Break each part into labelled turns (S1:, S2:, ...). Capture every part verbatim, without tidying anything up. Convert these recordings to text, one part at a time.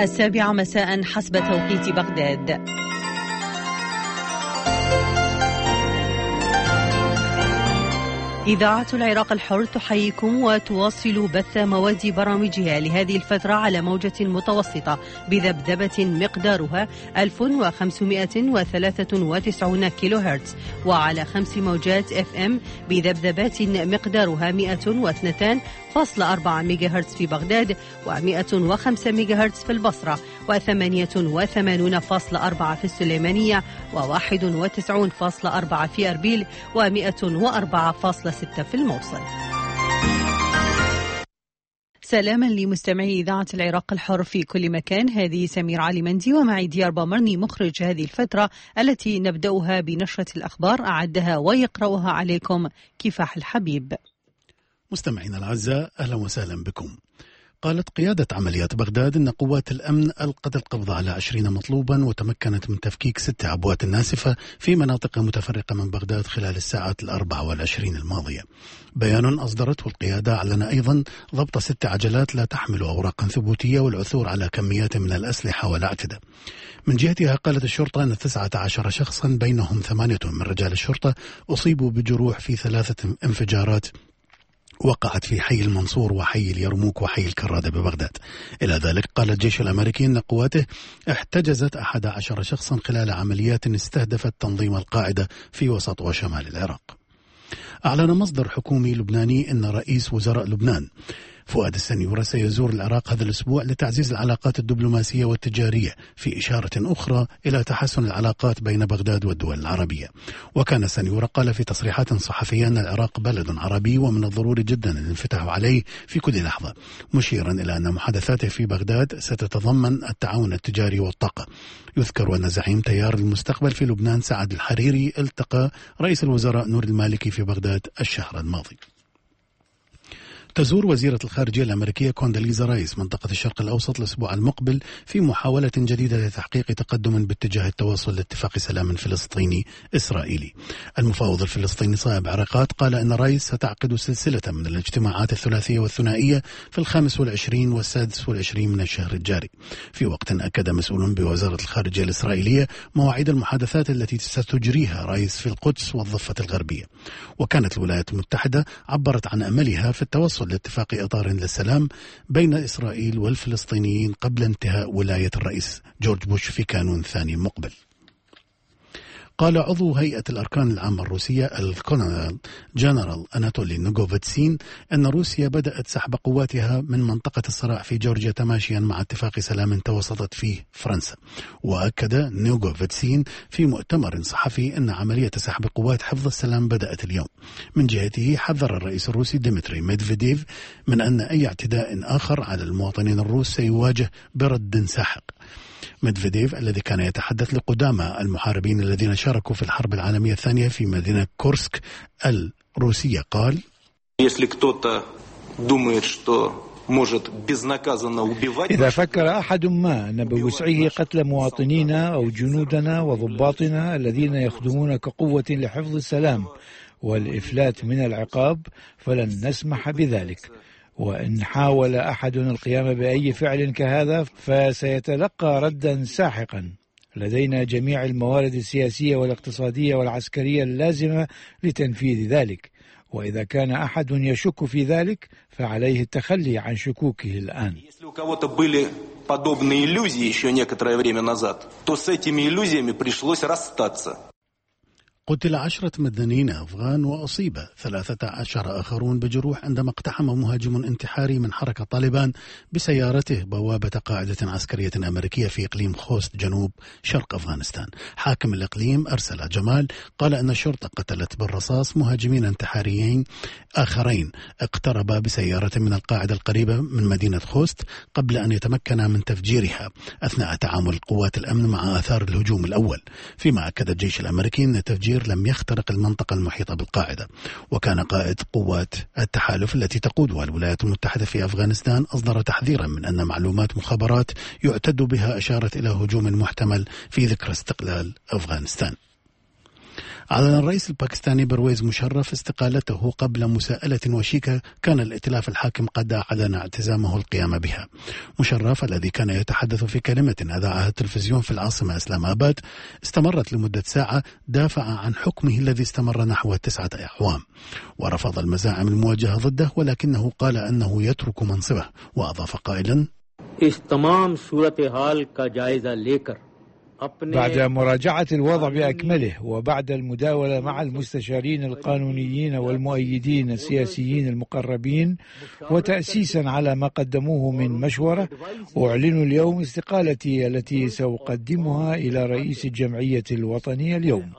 S1: السابعة مساء حسب توقيت بغداد. إذاعة العراق الحر تحييكم وتواصل بث مواد برامجها لهذه الفترة على موجة متوسطة بذبذبة مقدارها ألف وخمسمائة وثلاثة وتسعين كيلو هرتز، وعلى خمس موجات اف ام بذبذبات مقدارها مئة واثنين فاصلة أربعة ميجا هرتز في بغداد، ومئة وخمسة ميجا هرتز في البصرة، وثمانية وثمانين فاصلة أربعة في السليمانية، وواحد وتسعين فاصلة أربعة في أربيل، ومئة وأربعة فاصلة ستة في الموصل. سلاما لمستمعي إذاعة العراق الحر في كل مكان، هذه سمير علي مندي ومعي ديار بامرني مخرج هذه الفترة التي نبدأها بنشرة الأخبار أعدها ويقرأها عليكم كفاح الحبيب.
S2: مستمعينا الأعزاء، أهلا وسهلا بكم. قالت قيادة عمليات بغداد أن قوات الأمن ألقت القبض على عشرين مطلوبا وتمكنت من تفكيك ست عبوات ناسفة في مناطق متفرقة من بغداد خلال الساعات الأربع والعشرين الماضية. بيان أصدرته القيادة أعلن أيضا ضبط ست عجلات لا تحمل أوراقا ثبوتية والعثور على كميات من الأسلحة والأعتدة. من جهتها قالت الشرطة أن تسعة عشر شخصا بينهم ثمانية من رجال الشرطة أصيبوا بجروح في ثلاثة انفجارات وقعت في حي المنصور وحي اليرموك وحي الكرادة ببغداد. إلى ذلك قال الجيش الأمريكي أن قواته احتجزت أحد عشر شخصا خلال عمليات استهدفت تنظيم القاعدة في وسط وشمال العراق. أعلن مصدر حكومي لبناني أن رئيس وزراء لبنان فؤاد السنيورة سيزور العراق هذا الأسبوع لتعزيز العلاقات الدبلوماسية والتجارية، في إشارة أخرى إلى تحسن العلاقات بين بغداد والدول العربية. وكان السنيورة قال في تصريحات صحفية أن العراق بلد عربي ومن الضروري جدا الانفتاح عليه في كل لحظة، مشيرا إلى أن محادثاته في بغداد ستتضمن التعاون التجاري والطاقة. يذكر أن زعيم تيار المستقبل في لبنان سعد الحريري التقى رئيس الوزراء نور المالكي في بغداد الشهر الماضي. تزور وزيرة الخارجية الأمريكية كونداليزا رايس منطقة الشرق الأوسط الأسبوع المقبل في محاولة جديدة لتحقيق تقدم باتجاه التوصل لاتفاق سلام فلسطيني إسرائيلي. المفاوض الفلسطيني صائب عرقات قال أن رايس ستعقد سلسلة من الاجتماعات الثلاثية والثنائية في الخامس والعشرين والسادس والعشرين من الشهر الجاري، في وقت أكد مسؤول بوزارة الخارجية الإسرائيلية مواعيد المحادثات التي ستجريها رايس في القدس والضفة الغربية. وكانت الولايات المتحدة عبرت عن أملها في التوصل لاتفاق إطار للسلام بين إسرائيل والفلسطينيين قبل انتهاء ولاية الرئيس جورج بوش في كانون ثاني مقبل. قال عضو هيئة الأركان العامة الروسية الكولونيل جنرال أناتولي نوغوفيتسين أن روسيا بدأت سحب قواتها من منطقة الصراع في جورجيا تماشيا مع اتفاق سلام توسطت فيه فرنسا. وأكد نوغوفيتسين في مؤتمر صحفي أن عملية سحب قوات حفظ السلام بدأت اليوم. من جهته حذر الرئيس الروسي ديمتري ميدفيديف من أن أي اعتداء آخر على المواطنين الروس سيواجه برد ساحق. ميدفيديف الذي كان يتحدث لقدامى المحاربين الذين شاركوا في الحرب العالمية الثانية في مدينة كورسك الروسية قال:
S3: إذا فكر أحد ما أن بوسعه قتل مواطنينا أو جنودنا وضباطنا الذين يخدمون كقوة لحفظ السلام والإفلات من العقاب فلن نسمح بذلك. وإن حاول أحد القيام بأي فعل كهذا فسيتلقى ردا ساحقا. لدينا جميع الموارد السياسية والاقتصادية والعسكرية اللازمة لتنفيذ ذلك، وإذا كان أحد يشك في ذلك فعليه التخلي عن شكوكه الآن.
S2: قتل عشرة مدنيين أفغان وأصيب ثلاثة عشر آخرون بجروح عندما اقتحم مهاجم انتحاري من حركة طالبان بسيارته بوابة قاعدة عسكرية أمريكية في إقليم خوست جنوب شرق أفغانستان. حاكم الإقليم أرسل جمال قال أن الشرطة قتلت بالرصاص مهاجمين انتحاريين آخرين اقتربا بسيارة من القاعدة القريبة من مدينة خوست قبل أن يتمكن من تفجيرها أثناء تعامل قوات الأمن مع آثار الهجوم الأول. فيما أكد الجيش الأمريكي أن التفجير لم يخترق المنطقة المحيطة بالقاعدة. وكان قائد قوات التحالف التي تقودها الولايات المتحدة في أفغانستان أصدر تحذيرا من أن معلومات مخابرات يعتد بها أشارت إلى هجوم محتمل في ذكرى استقلال أفغانستان. أعلن الرئيس الباكستاني برويز مشرف استقالته قبل مساءلة وشيكة كان الائتلاف الحاكم قد أعلن اعتزامه القيام بها. مشرف الذي كان يتحدث في كلمة أذاعها التلفزيون في العاصمة إسلام آباد استمرت لمدة ساعة دافع عن حكمه الذي استمر نحو تسعة أعوام، ورفض المزاعم الموجهة ضده، ولكنه قال أنه يترك منصبه، وأضاف قائلا:
S3: بعد مراجعة الوضع بأكمله وبعد المداولة مع المستشارين القانونيين والمؤيدين السياسيين المقربين وتأسيسا على ما قدموه من مشورة، أعلن اليوم استقالتي التي سأقدمها إلى رئيس الجمعية الوطنية اليوم.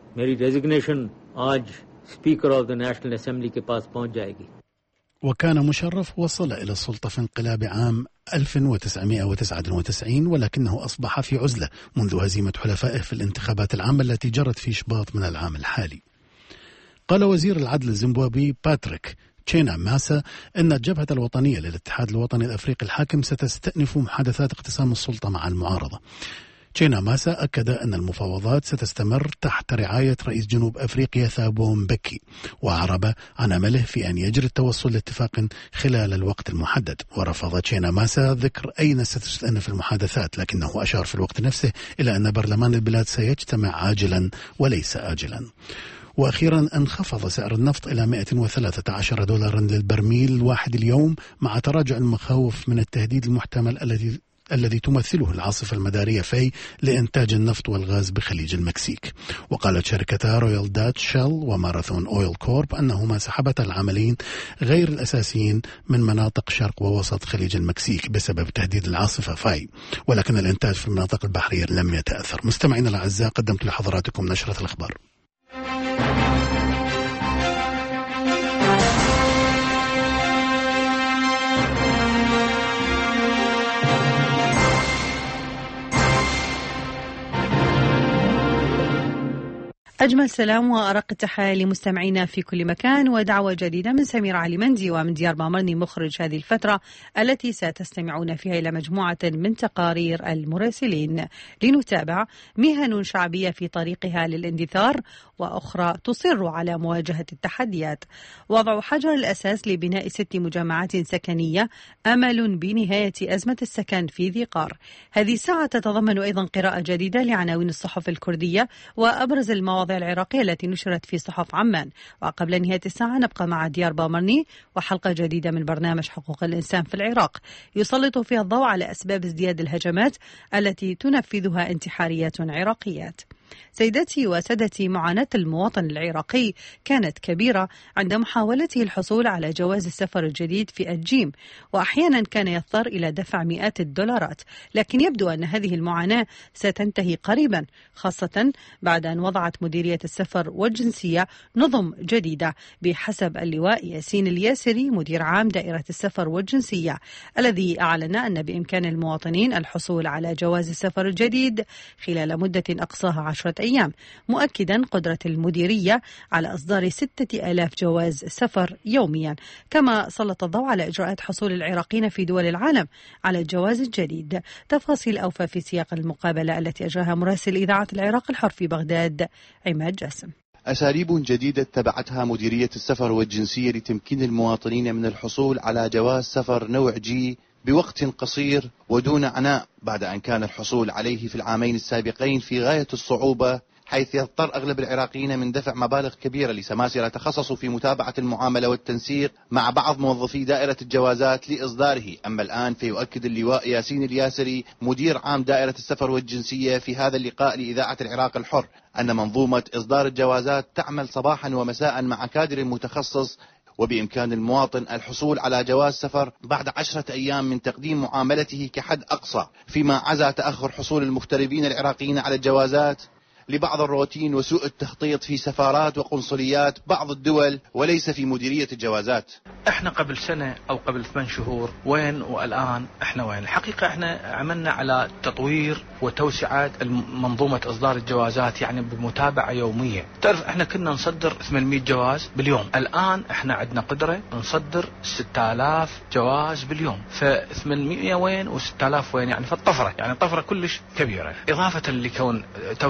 S2: وكان مشرف وصل إلى السلطة في انقلاب عام ألف وتسعمائة وتسعة وتسعين، ولكنه أصبح في عزلة منذ هزيمة حلفائه في الانتخابات العامة التي جرت في شباط من العام الحالي. قال وزير العدل الزيمبابوي باتريك تشينا ماسا إن الجبهة الوطنية للاتحاد الوطني الأفريقي الحاكم ستستأنف محادثات اقتسام السلطة مع المعارضة. تشينا ماسا أكد أن المفاوضات ستستمر تحت رعاية رئيس جنوب أفريقيا ثابو مبكي، وأعرب عن أمله في أن يجري التوصل لاتفاق خلال الوقت المحدد. ورفض تشينا ماسا ذكر أين ستستأنف المحادثات، لكنه أشار في الوقت نفسه إلى أن برلمان البلاد سيجتمع عاجلا وليس آجلا. وأخيرا انخفض سعر النفط إلى مئة وثلاثة عشر دولارا للبرميل الواحد اليوم، مع تراجع المخاوف من التهديد المحتمل الذي الذي تمثله العاصفة المدارية في لإنتاج النفط والغاز بخليج المكسيك. وقالت شركتا رويال داتش شيل وماراثون أويل كورب أنهما سحبتا العاملين غير الأساسيين من مناطق شرق ووسط خليج المكسيك بسبب تهديد العاصفة في، ولكن الإنتاج في المناطق البحرية لم يتأثر. مستمعينا الأعزاء، قدمت لحضراتكم نشرة الأخبار.
S1: أجمل سلام وأرق التحية لمستمعينا في كل مكان، ودعوة جديدة من سمير علي مندي ومن ديار بامرني مخرج هذه الفترة التي ستستمعون فيها إلى مجموعة من تقارير المراسلين لنتابع مهن شعبية في طريقها للاندثار وأخرى تصر على مواجهة التحديات. وضع حجر الأساس لبناء ست مجمعات سكنية أمل بنهاية أزمة السكن في ذي قار. هذه الساعة تتضمن أيضا قراءة جديدة لعناوين الصحف الكردية وأبرز المواضيع العراقية التي نشرت في صحف عمان. وقبل نهاية الساعة نبقى مع ديار بامرني وحلقة جديدة من برنامج حقوق الإنسان في العراق يسلط فيها الضوء على أسباب ازدياد الهجمات التي تنفذها انتحاريات عراقيات. سيداتي وسادتي، معاناة المواطن العراقي كانت كبيرة عند محاولته الحصول على جواز السفر الجديد في الجيم، وأحيانا كان يضطر إلى دفع مئات الدولارات، لكن يبدو أن هذه المعاناة ستنتهي قريبا، خاصة بعد أن وضعت مديرية السفر والجنسية نظم جديدة بحسب اللواء ياسين الياسري مدير عام دائرة السفر والجنسية، الذي أعلن أن بإمكان المواطنين الحصول على جواز السفر الجديد خلال مدة أقصاها عشرة أيام، مؤكدا قدرة المديرية على إصدار ستة آلاف جواز سفر يوميا. كما سلط الضوء على إجراءات حصول العراقيين في دول العالم على الجواز الجديد. تفاصيل أوفى في سياق المقابلة التي أجراها مراسل إذاعة العراق الحر في بغداد عماد جاسم.
S4: أساليب جديدة اتبعتها مديرية السفر والجنسية لتمكين المواطنين من الحصول على جواز سفر نوع جي بوقت قصير ودون عناء، بعد أن كان الحصول عليه في العامين السابقين في غاية الصعوبة، حيث يضطر أغلب العراقيين من دفع مبالغ كبيرة لسماسرة تخصصوا في متابعة المعاملة والتنسيق مع بعض موظفي دائرة الجوازات لإصداره. أما الآن فيؤكد اللواء ياسين الياسري مدير عام دائرة السفر والجنسية في هذا اللقاء لإذاعة العراق الحر أن منظومة إصدار الجوازات تعمل صباحا ومساء مع كادر متخصص، وبإمكان المواطن الحصول على جواز سفر بعد عشرة أيام من تقديم معاملته كحد أقصى، فيما عزا تأخر حصول المغتربين العراقيين على الجوازات لبعض الروتين وسوء التخطيط في سفارات وقنصليات بعض الدول وليس في مديرية الجوازات.
S5: احنا قبل سنة او قبل ثمان شهور وين والآن احنا وين؟ الحقيقة احنا عملنا على تطوير وتوسعة منظومة اصدار الجوازات، يعني بمتابعة يومية. تعرف احنا كنا نصدر ثمانمئة جواز باليوم، الآن احنا عندنا قدرة نصدر ستة آلاف جواز باليوم، فثمانمئة وين وستة آلاف وين، يعني فالطفرة يعني طفرة كلش كبيرة، إضافة لكون توسعة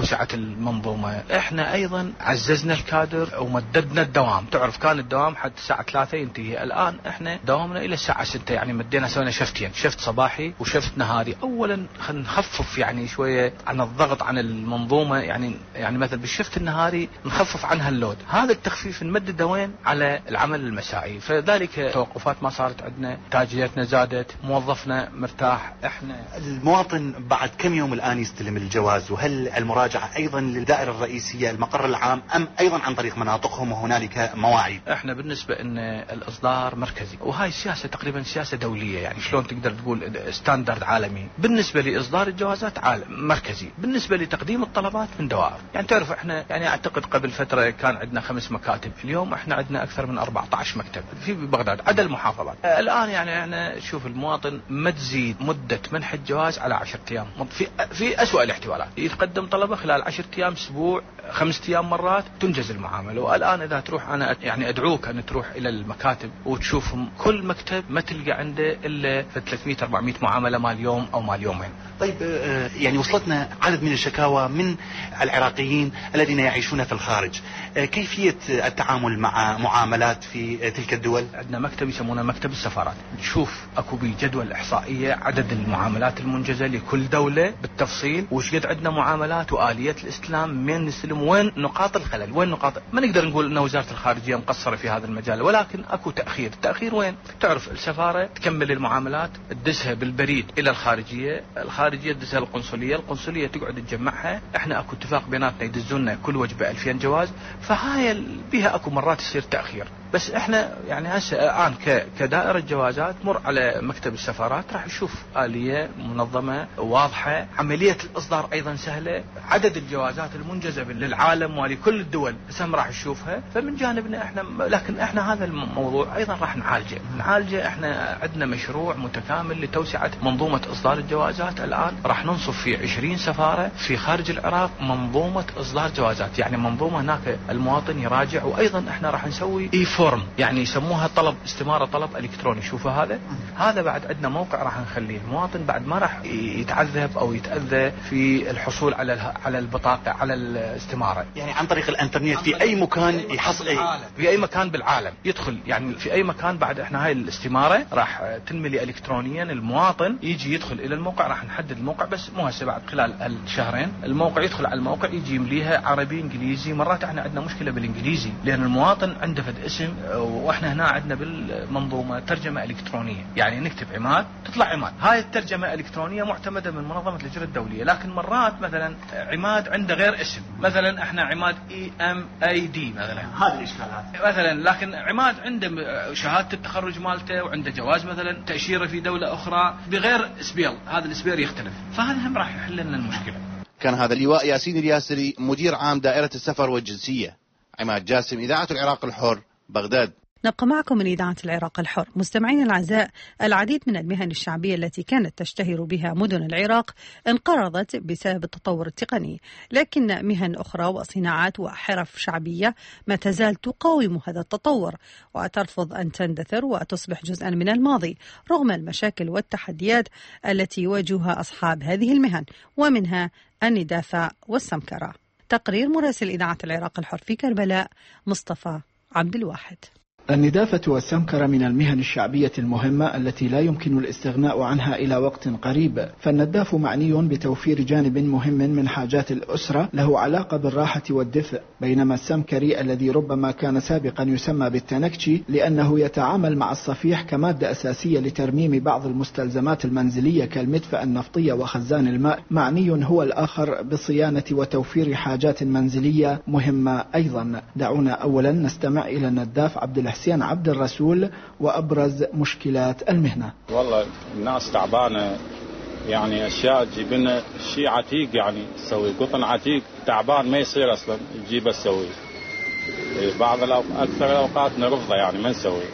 S5: المنظومة. احنا ايضا عززنا الكادر ومددنا الدوام. تعرف كان الدوام حتى الساعة ثلاثة ينتهي، الان احنا دوامنا الى الساعة ستة، يعني مدينا سوينا شفتين، شفت صباحي وشفت نهاري. اولا خلينا نخفف يعني شوية عن الضغط عن المنظومة، يعني يعني مثلا بالشفت النهاري نخفف عنها اللود. هذا التخفيف نمدده وين؟ على العمل المسائي. فذلك توقفات ما صارت عندنا، تاجيتنا زادت، موظفنا مرتاح. احنا
S6: المواطن بعد كم يوم الان يستلم الجواز؟ وهل المراجعة ايضا للدائرة الرئيسية المقر العام ام ايضا عن طريق مناطقهم وهنالك مواعيد؟
S5: احنا بالنسبة ان الاصدار مركزي، وهاي السياسة تقريبا سياسة دولية، يعني شلون تقدر تقول ستاندرد عالمي. بالنسبة لاصدار الجوازات عالم مركزي، بالنسبة لتقديم الطلبات من دوائر. يعني تعرف احنا يعني اعتقد قبل فترة كان عندنا خمس مكاتب، اليوم احنا عندنا اكثر من أربعة عشر مكتب في بغداد عدا المحافظات. الان يعني احنا شوف المواطن ما تزيد مدة منح الجواز على عشرة ايام، في في اسوأ الاحتمالات يتقدم طلبه خلال عشرة ايام، اسبوع، خمسة ايام مرات تنجز المعاملة. والان اذا تروح انا يعني ادعوك ان تروح الى المكاتب وتشوفهم، كل مكتب ما تلقى عنده الا ثلاثمئة أربعمئة معاملة مال يوم او مال يومين.
S6: طيب يعني وصلتنا عدد من الشكاوى من العراقيين الذين يعيشون في الخارج، كيفية التعامل مع معاملات في تلك الدول؟
S5: عندنا مكتب يسمونه مكتب السفارات، تشوف اكو بيه جدول احصائية عدد المعاملات المنجزة لكل دولة بالتفصيل، وش قد عندنا معاملات وآلية الاستلام، من نستلم، وين نقاط الخلل، وين نقاط. ما نقدر نقول ان وزارة الخارجية مقصرة في هذا المجال، ولكن اكو تأخير. التأخير وين؟ تعرف السفارة تكمل المعاملات تدسها بالبريد الى الخارجية، الخارجية تدسها القنصلية، القنصلية تقعد تجمعها. احنا اكو اتفاق بيناتنا يدزونا كل وجبة ألفين جواز، فهاي بيها اكو مرات يصير تأخير. بس احنا يعني هسه الان كدائرة جوازات مر على مكتب السفارات راح نشوف آلية منظمة واضحة، عملية الإصدار ايضا سهلة، عدد الجوازات المنجزة للعالم ولكل الدول سم راح نشوفها. فمن جانبنا احنا، لكن احنا هذا الموضوع ايضا راح نعالجه نعالجه احنا عندنا مشروع متكامل لتوسعة منظومة إصدار الجوازات. الان راح ننصب في عشرين سفارة في خارج العراق منظومة إصدار جوازات، يعني منظومة هناك المواطن يراجع. وايضا احنا راح نسوي اي فورم، يعني يسموها طلب استمارة طلب الكتروني. شوفوا هذا هذا بعد عندنا موقع راح نخليه، المواطن بعد ما راح يتعذب او يتأذى في الحصول على على البطاقة على الاستمارة،
S6: يعني عن طريق الانترنت في اي مكان يحصل
S5: في اي مكان بالعالم يدخل، يعني في اي مكان. بعد احنا هاي الاستمارة راح تنملي الكترونيا، المواطن يجي يدخل الى الموقع، راح نحدد الموقع بس مو هسه، بعد خلال الشهرين الموقع يدخل على الموقع يجي يمليها عربي انجليزي. مرات احنا عندنا مشكلة بالانجليزي لان المواطن عنده فد اسم، واحنا هنا عندنا بالمنظومة ترجمة الكترونية، يعني نكتب عماد تطلع عماد. هاي الترجمة الالكترونية معتمدة من منظمة الهجرة الدولية، لكن مرات مثلا عماد عنده غير اسم، مثلا احنا عماد اي ام اي دي مثلا،
S6: هذه الاشكالات
S5: مثلا، لكن عماد عنده شهادة التخرج مالته وعنده جواز مثلا تأشيرة في دولة اخرى بغير سبيل، هذا السبيل يختلف، فهذا هم راح يحل لنا المشكلة.
S4: كان هذا اللواء ياسين الياسري مدير عام دائرة السفر والجنسية. عماد جاسم، إذاعة العراق الحر، بغداد.
S1: نبقى معكم من إذاعة العراق الحر. مستمعين الأعزاء، العديد من المهن الشعبية التي كانت تشتهر بها مدن العراق انقرضت بسبب التطور التقني، لكن مهن أخرى وصناعات وحرف شعبية ما تزال تقاوم هذا التطور وترفض أن تندثر وتصبح جزءا من الماضي رغم المشاكل والتحديات التي يواجهها أصحاب هذه المهن، ومنها الندافة والسمكرة. تقرير مراسل إذاعة العراق الحر في كربلاء مصطفى عبد الواحد.
S7: الندافة والسمكرة من المهن الشعبية المهمة التي لا يمكن الاستغناء عنها إلى وقت قريب، فالنداف معني بتوفير جانب مهم من حاجات الأسرة له علاقة بالراحة والدفء، بينما السمكري الذي ربما كان سابقا يسمى بالتنكشي لأنه يتعامل مع الصفيح كمادة أساسية لترميم بعض المستلزمات المنزلية كالمدفأة النفطية وخزان الماء، معني هو الآخر بصيانة وتوفير حاجات منزلية مهمة أيضا. دعونا أولا نستمع إلى النداف عبد حسين عبد الرسول وأبرز مشكلات المهنة.
S8: والله الناس تعبانة، يعني أشياء تجيب لنا شيء عتيق، يعني تسوي قطن عتيق تعبان ما يصير أصلا تجيبه تسوي. بعض الأوقات أكثر الأوقات نرفضه، يعني ما نسوي.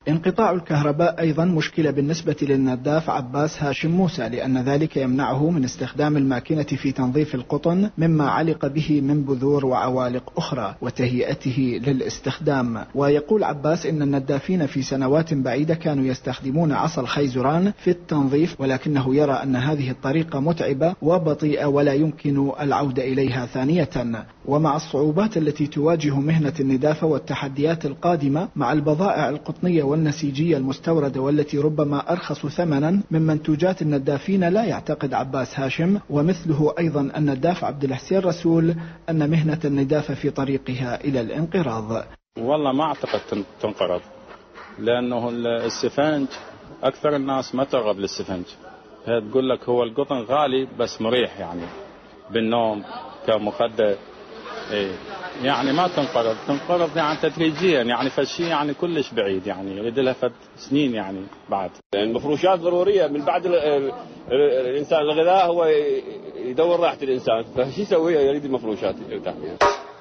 S7: انقطاع الكهرباء أيضا مشكلة بالنسبة للنداف عباس هاشم موسى، لأن ذلك يمنعه من استخدام الماكينة في تنظيف القطن مما علق به من بذور وعوالق أخرى وتهيئته للاستخدام. ويقول عباس إن الندافين في سنوات بعيدة كانوا يستخدمون عصا الخيزران في التنظيف، ولكنه يرى أن هذه الطريقة متعبة وبطيئة ولا يمكن العودة إليها ثانية. ومع الصعوبات التي تواجه مهنة الندافة والتحديات القادمة مع البضائع القطنية والنسيجية المستوردة والتي ربما أرخص ثمنا من منتوجات الندافين، لا يعتقد عباس هاشم ومثله أيضا النداف عبد الحسين رسول أن مهنة الندافة في طريقها إلى الانقراض.
S8: والله ما أعتقد تنقرض، لأنه السفنج أكثر الناس ما ترغب للسفنج. تقول لك هو القطن غالي بس مريح، يعني بالنوم كمخدة، إيه يعني ما تنقرض. تنقرض يعني تدريجيا، يعني فشي يعني كلش بعيد، يعني يريد لها فد سنين يعني بعد.
S9: المفروشات ضرورية من بعد الإنسان الغذاء هو يدور راحة الإنسان، فشي يسوي؟ يريد المفروشات يرتاح فيها.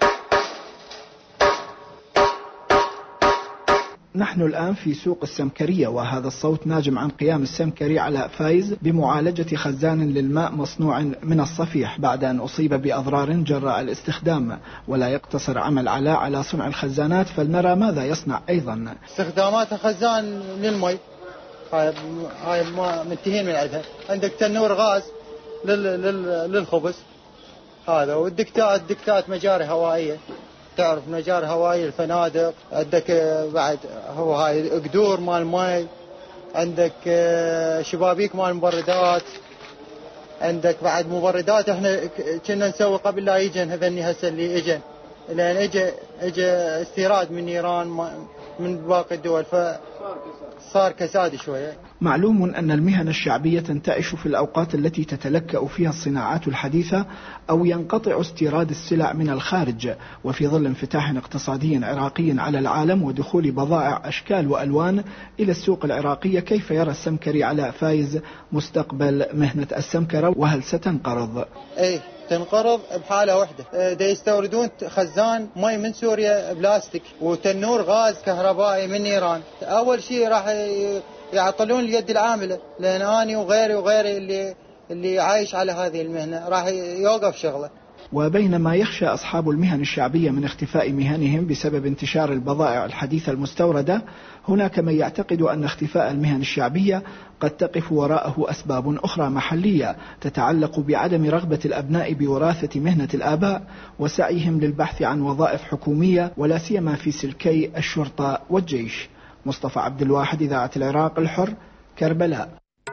S7: نحن الآن في سوق السمكرية، وهذا الصوت ناجم عن قيام السمكري علاء فايز بمعالجة خزان للماء مصنوع من الصفيح بعد أن أصيب بأضرار جراء الاستخدام. ولا يقتصر عمل علاء على صنع الخزانات، فلنرى ماذا يصنع أيضا.
S10: استخدامات خزان للمي هاي هاي منتهين من عندها. عندك تنور غاز للخبز هذا، والدكتات دكتات مجاري هوائية، تعرف مجاري هوائية الفنادق. عندك بعد هو هاي قدور مال مي، عندك شبابيك مال مبردات، عندك بعد مبردات. احنا كنا نسوي قبل لا يجن هذني هسه اللي اجن، لان اجى اجى استيراد من ايران من باقي الدول، فصار كساد شويه.
S7: معلوم أن المهن الشعبية تنتعش في الأوقات التي تتلكأ فيها الصناعات الحديثة أو ينقطع استيراد السلع من الخارج، وفي ظل انفتاح اقتصادي عراقي على العالم ودخول بضائع أشكال وألوان إلى السوق العراقية. كيف يرى السمكري علاء فايز مستقبل مهنة السمكرة، وهل ستنقرض؟
S10: ايه تنقرض بحالة واحدة. دا يستوردون خزان مي من سوريا بلاستيك، وتنور غاز كهربائي من إيران. أول شيء راح يعطلون اليد العاملة، لأن أنا وغيري وغيري اللي اللي عايش على هذه المهنة راح يوقف شغله.
S7: وبينما يخشى أصحاب المهن الشعبية من اختفاء مهنهم بسبب انتشار البضائع الحديثة المستوردة، هناك من يعتقد أن اختفاء المهن الشعبية قد تقف وراءه أسباب أخرى محلية تتعلق بعدم رغبة الأبناء بوراثة مهنة الآباء وسعيهم للبحث عن وظائف حكومية، ولا سيما في سلكي الشرطة والجيش. مصطفى عبد الواحد، إذاعة العراق الحر، كربلاء.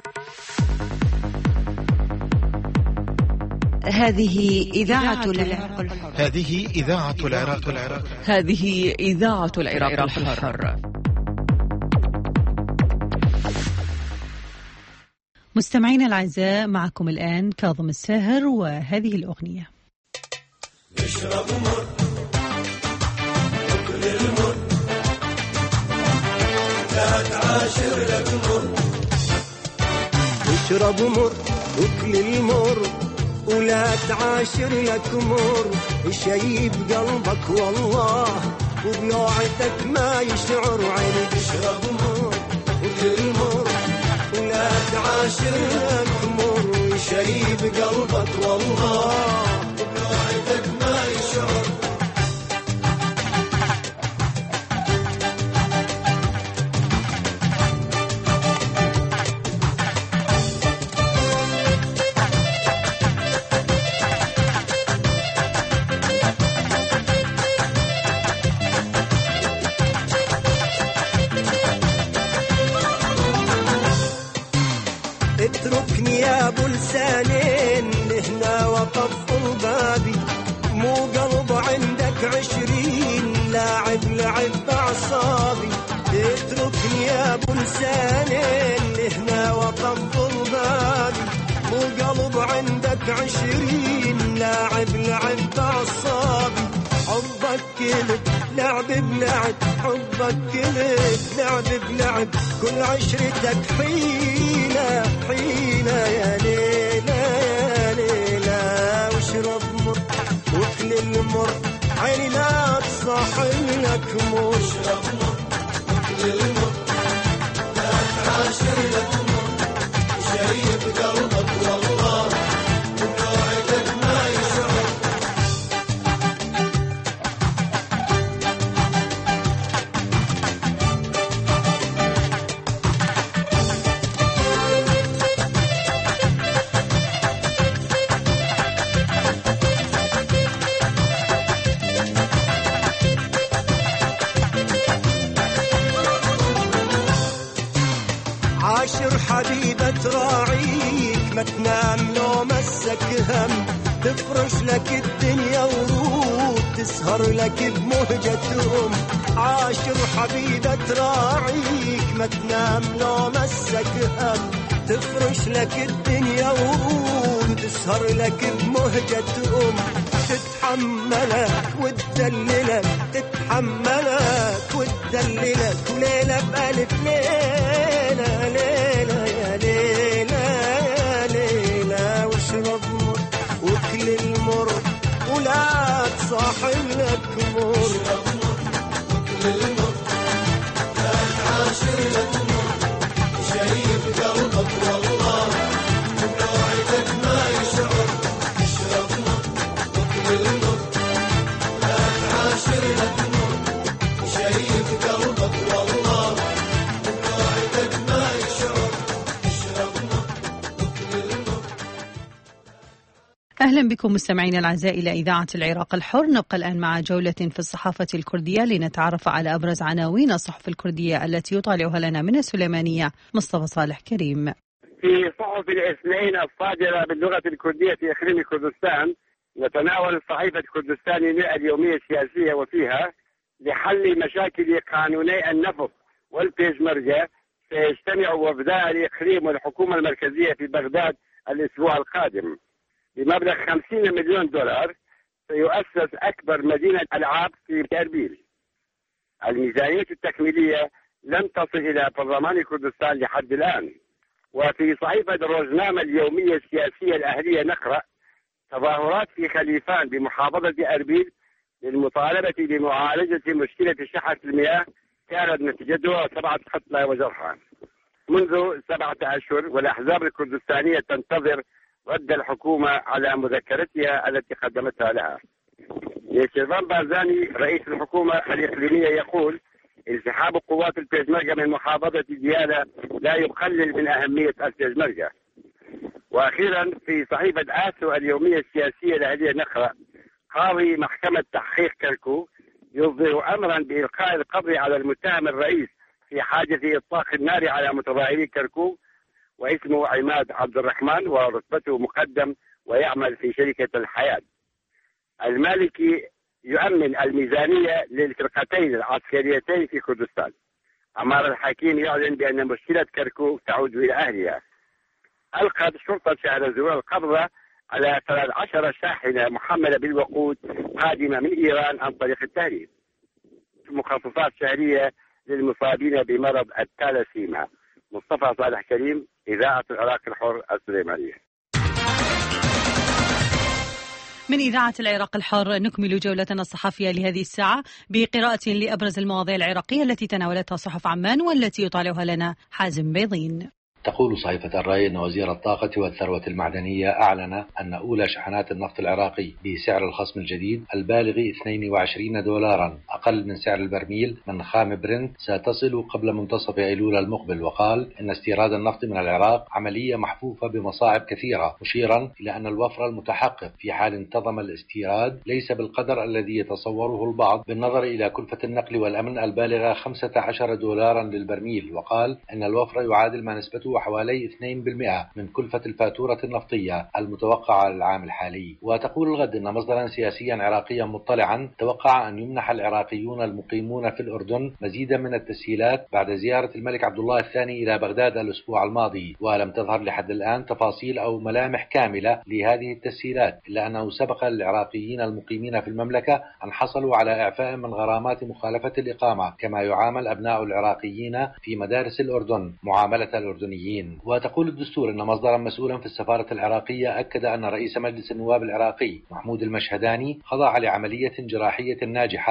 S1: هذه إذاعة العراق الحر.
S2: هذه إذاعة العراق الحر.
S1: هذه إذاعة العراق الحر. مستمعينا الأعزاء، معكم الآن كاظم الساهر وهذه الأغنية.
S11: اشرب مر أكل المر، لا تعاشر لك مر. اشرب مر أكل المر ولا تعاشر لك مر، يشيب قلبك والله وبيوعدك ما يشعر عيني. اشرب مر أكل المر ولا تعاشر لك مر، يشيب قلبك والله وبيوعدك ما يشعر. اتركني يا ابو لسانين هنا وقف بابي، مو قلب عندك عشرين لاعب لعب باعصابي. اتركني يا ابو لسانين هنا وقف بابي، مو قلب عندك عشرين لاعب لعب باعصابي. حبك كلب لعب بلعب، حبك كلب لعب بلعب، كل عشرتك حيلة حيلة يا ليلة يا ليلة. واشرب مر واكل المر عيني لا تصاحب لك مر. اشرب مر واكل المر عاشر حبيبة تراعيك ما تنام لو مسك هم، تفرش لك الدنيا ورود تسهر لك بمهجتهم. عاشر حبيبة تراعيك ما تنام لو مسك هم، تفرش لك الدنيا ورود تسهر لك بمهجتهم. تتحملك وتدللك تتحملك وتدللك وليلة بألف ليلة ليلة يا ليلة يا ليلة، واشرب مر وكل المر ولا تصاحب لك مر. اشرب مر وكل المر لا تعاشر لك مر، شايف قلبك والله ونوعدك ما يشعر. اشرب مر وكل المر لا تعاشر لك مر، شايف قلبك والله ونوعدك ما يشعر. اشرب مر وكل المر.
S1: أهلا بكم مستمعينا الأعزاء إلى إذاعة العراق الحر. نبقى الآن مع جولة في الصحافة الكردية لنتعرف على أبرز عناوين الصحف الكردية التي يطالعها لنا من السليمانية مصطفى صالح كريم.
S12: في صحف الاثنين الصادرة باللغة الكردية في إقليم كردستان نتناول صحيفة كردستان اليومية السياسية، وفيها لحل مشاكل قانوني النفط والبيشمركة سيجتمع وفداء الإقليم والحكومة المركزية في بغداد الأسبوع القادم. بمبلغ خمسين مليون دولار سيؤسس أكبر مدينة ألعاب في أربيل. الميزانية التكميلية لم تصل إلى برلمان كردستان لحد الآن. وفي صحيفة روزنامة اليومية السياسية الأهلية نقرأ تظاهرات في خليفان بمحافظة أربيل للمطالبة بمعالجة مشكلة شحة المياه كانت نتيجتها سبعة قتلى وجرحى منذ سبعة أشهر، والأحزاب الكردستانية تنتظر رد الحكومة على مذكرتها التي قدمتها لها. يشيرفان بارزاني رئيس الحكومة الإقليمية يقول انسحاب قوات البيشمركة من محافظة ديالى لا يقلل من أهمية البيشمركة. وأخيرا في صحيفة آسو اليومية السياسية الأهلية نقرأ قاضي محكمة تحقيق كركوك يصدر أمرا بإلقاء القبض على المتهم الرئيس في حادث إطلاق النار على متظاهري كركوك، واسمه عماد عبد الرحمن ورتبته مقدم ويعمل في شركة الحياة. المالكي يؤمن الميزانية للفرقتين العسكريتين في كردستان. عمار الحكيم يعلن بأن مشكلة كركوك تعود إلى أهلها. ألقت شرطة شهرزور القبضة على ثلاث عشرة شاحنة محملة بالوقود قادمة من إيران عن طريق التهريب. مخصصات شهرية للمصابين بمرض الثالاسيما. مصطفى صالح كريم، إذاعة العراق الحر السليمانية.
S1: من إذاعة العراق الحر نكمل جولتنا الصحفية لهذه الساعة بقراءة لأبرز المواضيع العراقية التي تناولتها صحف عمان والتي يطالعها لنا حازم بيضين.
S13: تقول صحيفة الرأي أن وزير الطاقة والثروة المعدنية أعلن أن أولى شحنات النفط العراقي بسعر الخصم الجديد البالغ اثنين وعشرين دولارا أقل من سعر البرميل من خام برنت ستصل قبل منتصف أيلول المقبل. وقال إن استيراد النفط من العراق عملية محفوفة بمصاعب كثيرة، مشيرا إلى أن الوفر المتحقق في حال انتظم الاستيراد ليس بالقدر الذي يتصوره البعض بالنظر إلى كلفة النقل والأمن البالغة خمسة عشر دولارا للبرميل. وقال إن الوفر يعادل ما نسبته وحوالي اثنين بالمئة من كلفة الفاتورة النفطية المتوقعة للعام الحالي. وتقول الغد إن مصدرا سياسيا عراقيا مطلعا توقع أن يمنح العراقيون المقيمون في الأردن مزيدا من التسهيلات بعد زيارة الملك عبد الله الثاني إلى بغداد الأسبوع الماضي، ولم تظهر لحد الآن تفاصيل أو ملامح كاملة لهذه التسهيلات، إلا أنه سبق للعراقيين المقيمين في المملكة أن حصلوا على إعفاء من غرامات مخالفة الإقامة، كما يعامل أبناء العراقيين في مدارس الأردن معاملة الأردنيين. وتقول الدستور أن مصدرا مسؤولا في السفارة العراقية أكد أن رئيس مجلس النواب العراقي محمود المشهداني خضع لعملية جراحية ناجحة في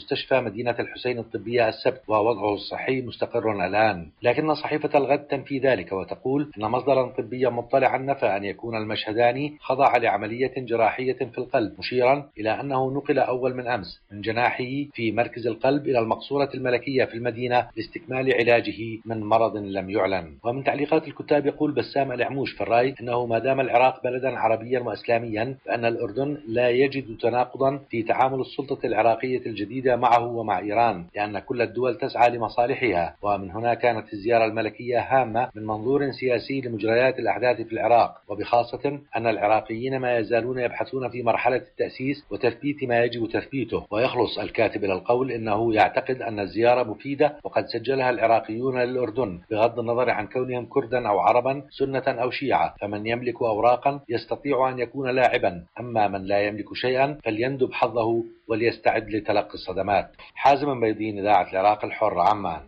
S13: مستشفى مدينة الحسين الطبية السبت، ووضعه الصحي مستقر الآن. لكن صحيفة الغد تنفي ذلك وتقول أن مصدرا طبيا مطلعا نفى أن يكون المشهداني خضع لعملية جراحية في القلب، مشيرا إلى أنه نقل أول من أمس من جناحه في مركز القلب إلى المقصورة الملكية في المدينة لاستكمال علاجه من مرض لم يعلن. ومن تعليقات الكتاب يقول بسام العموش في الرأي أنه ما دام العراق بلدا عربيا وإسلاميا فإن الأردن لا يجد تناقضا في تعامل السلطة العراقية الجديدة معه ومع إيران، لأن كل الدول تسعى لمصالحها، ومن هنا كانت الزيارة الملكية هامة من منظور سياسي لمجريات الأحداث في العراق، وبخاصة أن العراقيين ما يزالون يبحثون في مرحلة التأسيس وتثبيت ما يجب تثبيته. ويخلص الكاتب إلى القول إنه يعتقد أن الزيارة مفيدة وقد سجلها العراقيون للأردن بغض النظر عن كونهم كردا أو عربا، سنة أو شيعة، فمن يملك أوراقا يستطيع أن يكون لاعبا، أما من لا يملك شيئا فليندب حظه وليستعد لتلقي الصدمات. حازم بيضين، إذاعة العراق الحر، عمان.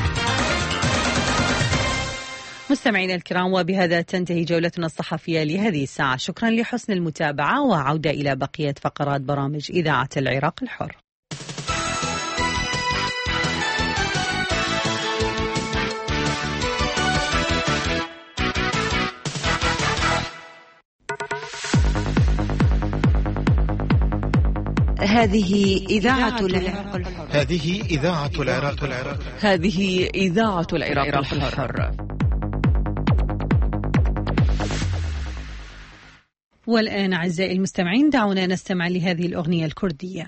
S1: مستمعينا الكرام، وبهذا تنتهي جولتنا الصحفية لهذه الساعة. شكرا لحسن المتابعة، وعودة إلى بقية فقرات برامج إذاعة العراق الحر. هذه إذاعة العراق الحر.
S14: هذه إذاعة العراق الحر.
S1: هذه إذاعة العراق الحر. والآن أعزائي المستمعين دعونا نستمع لهذه الأغنية الكردية.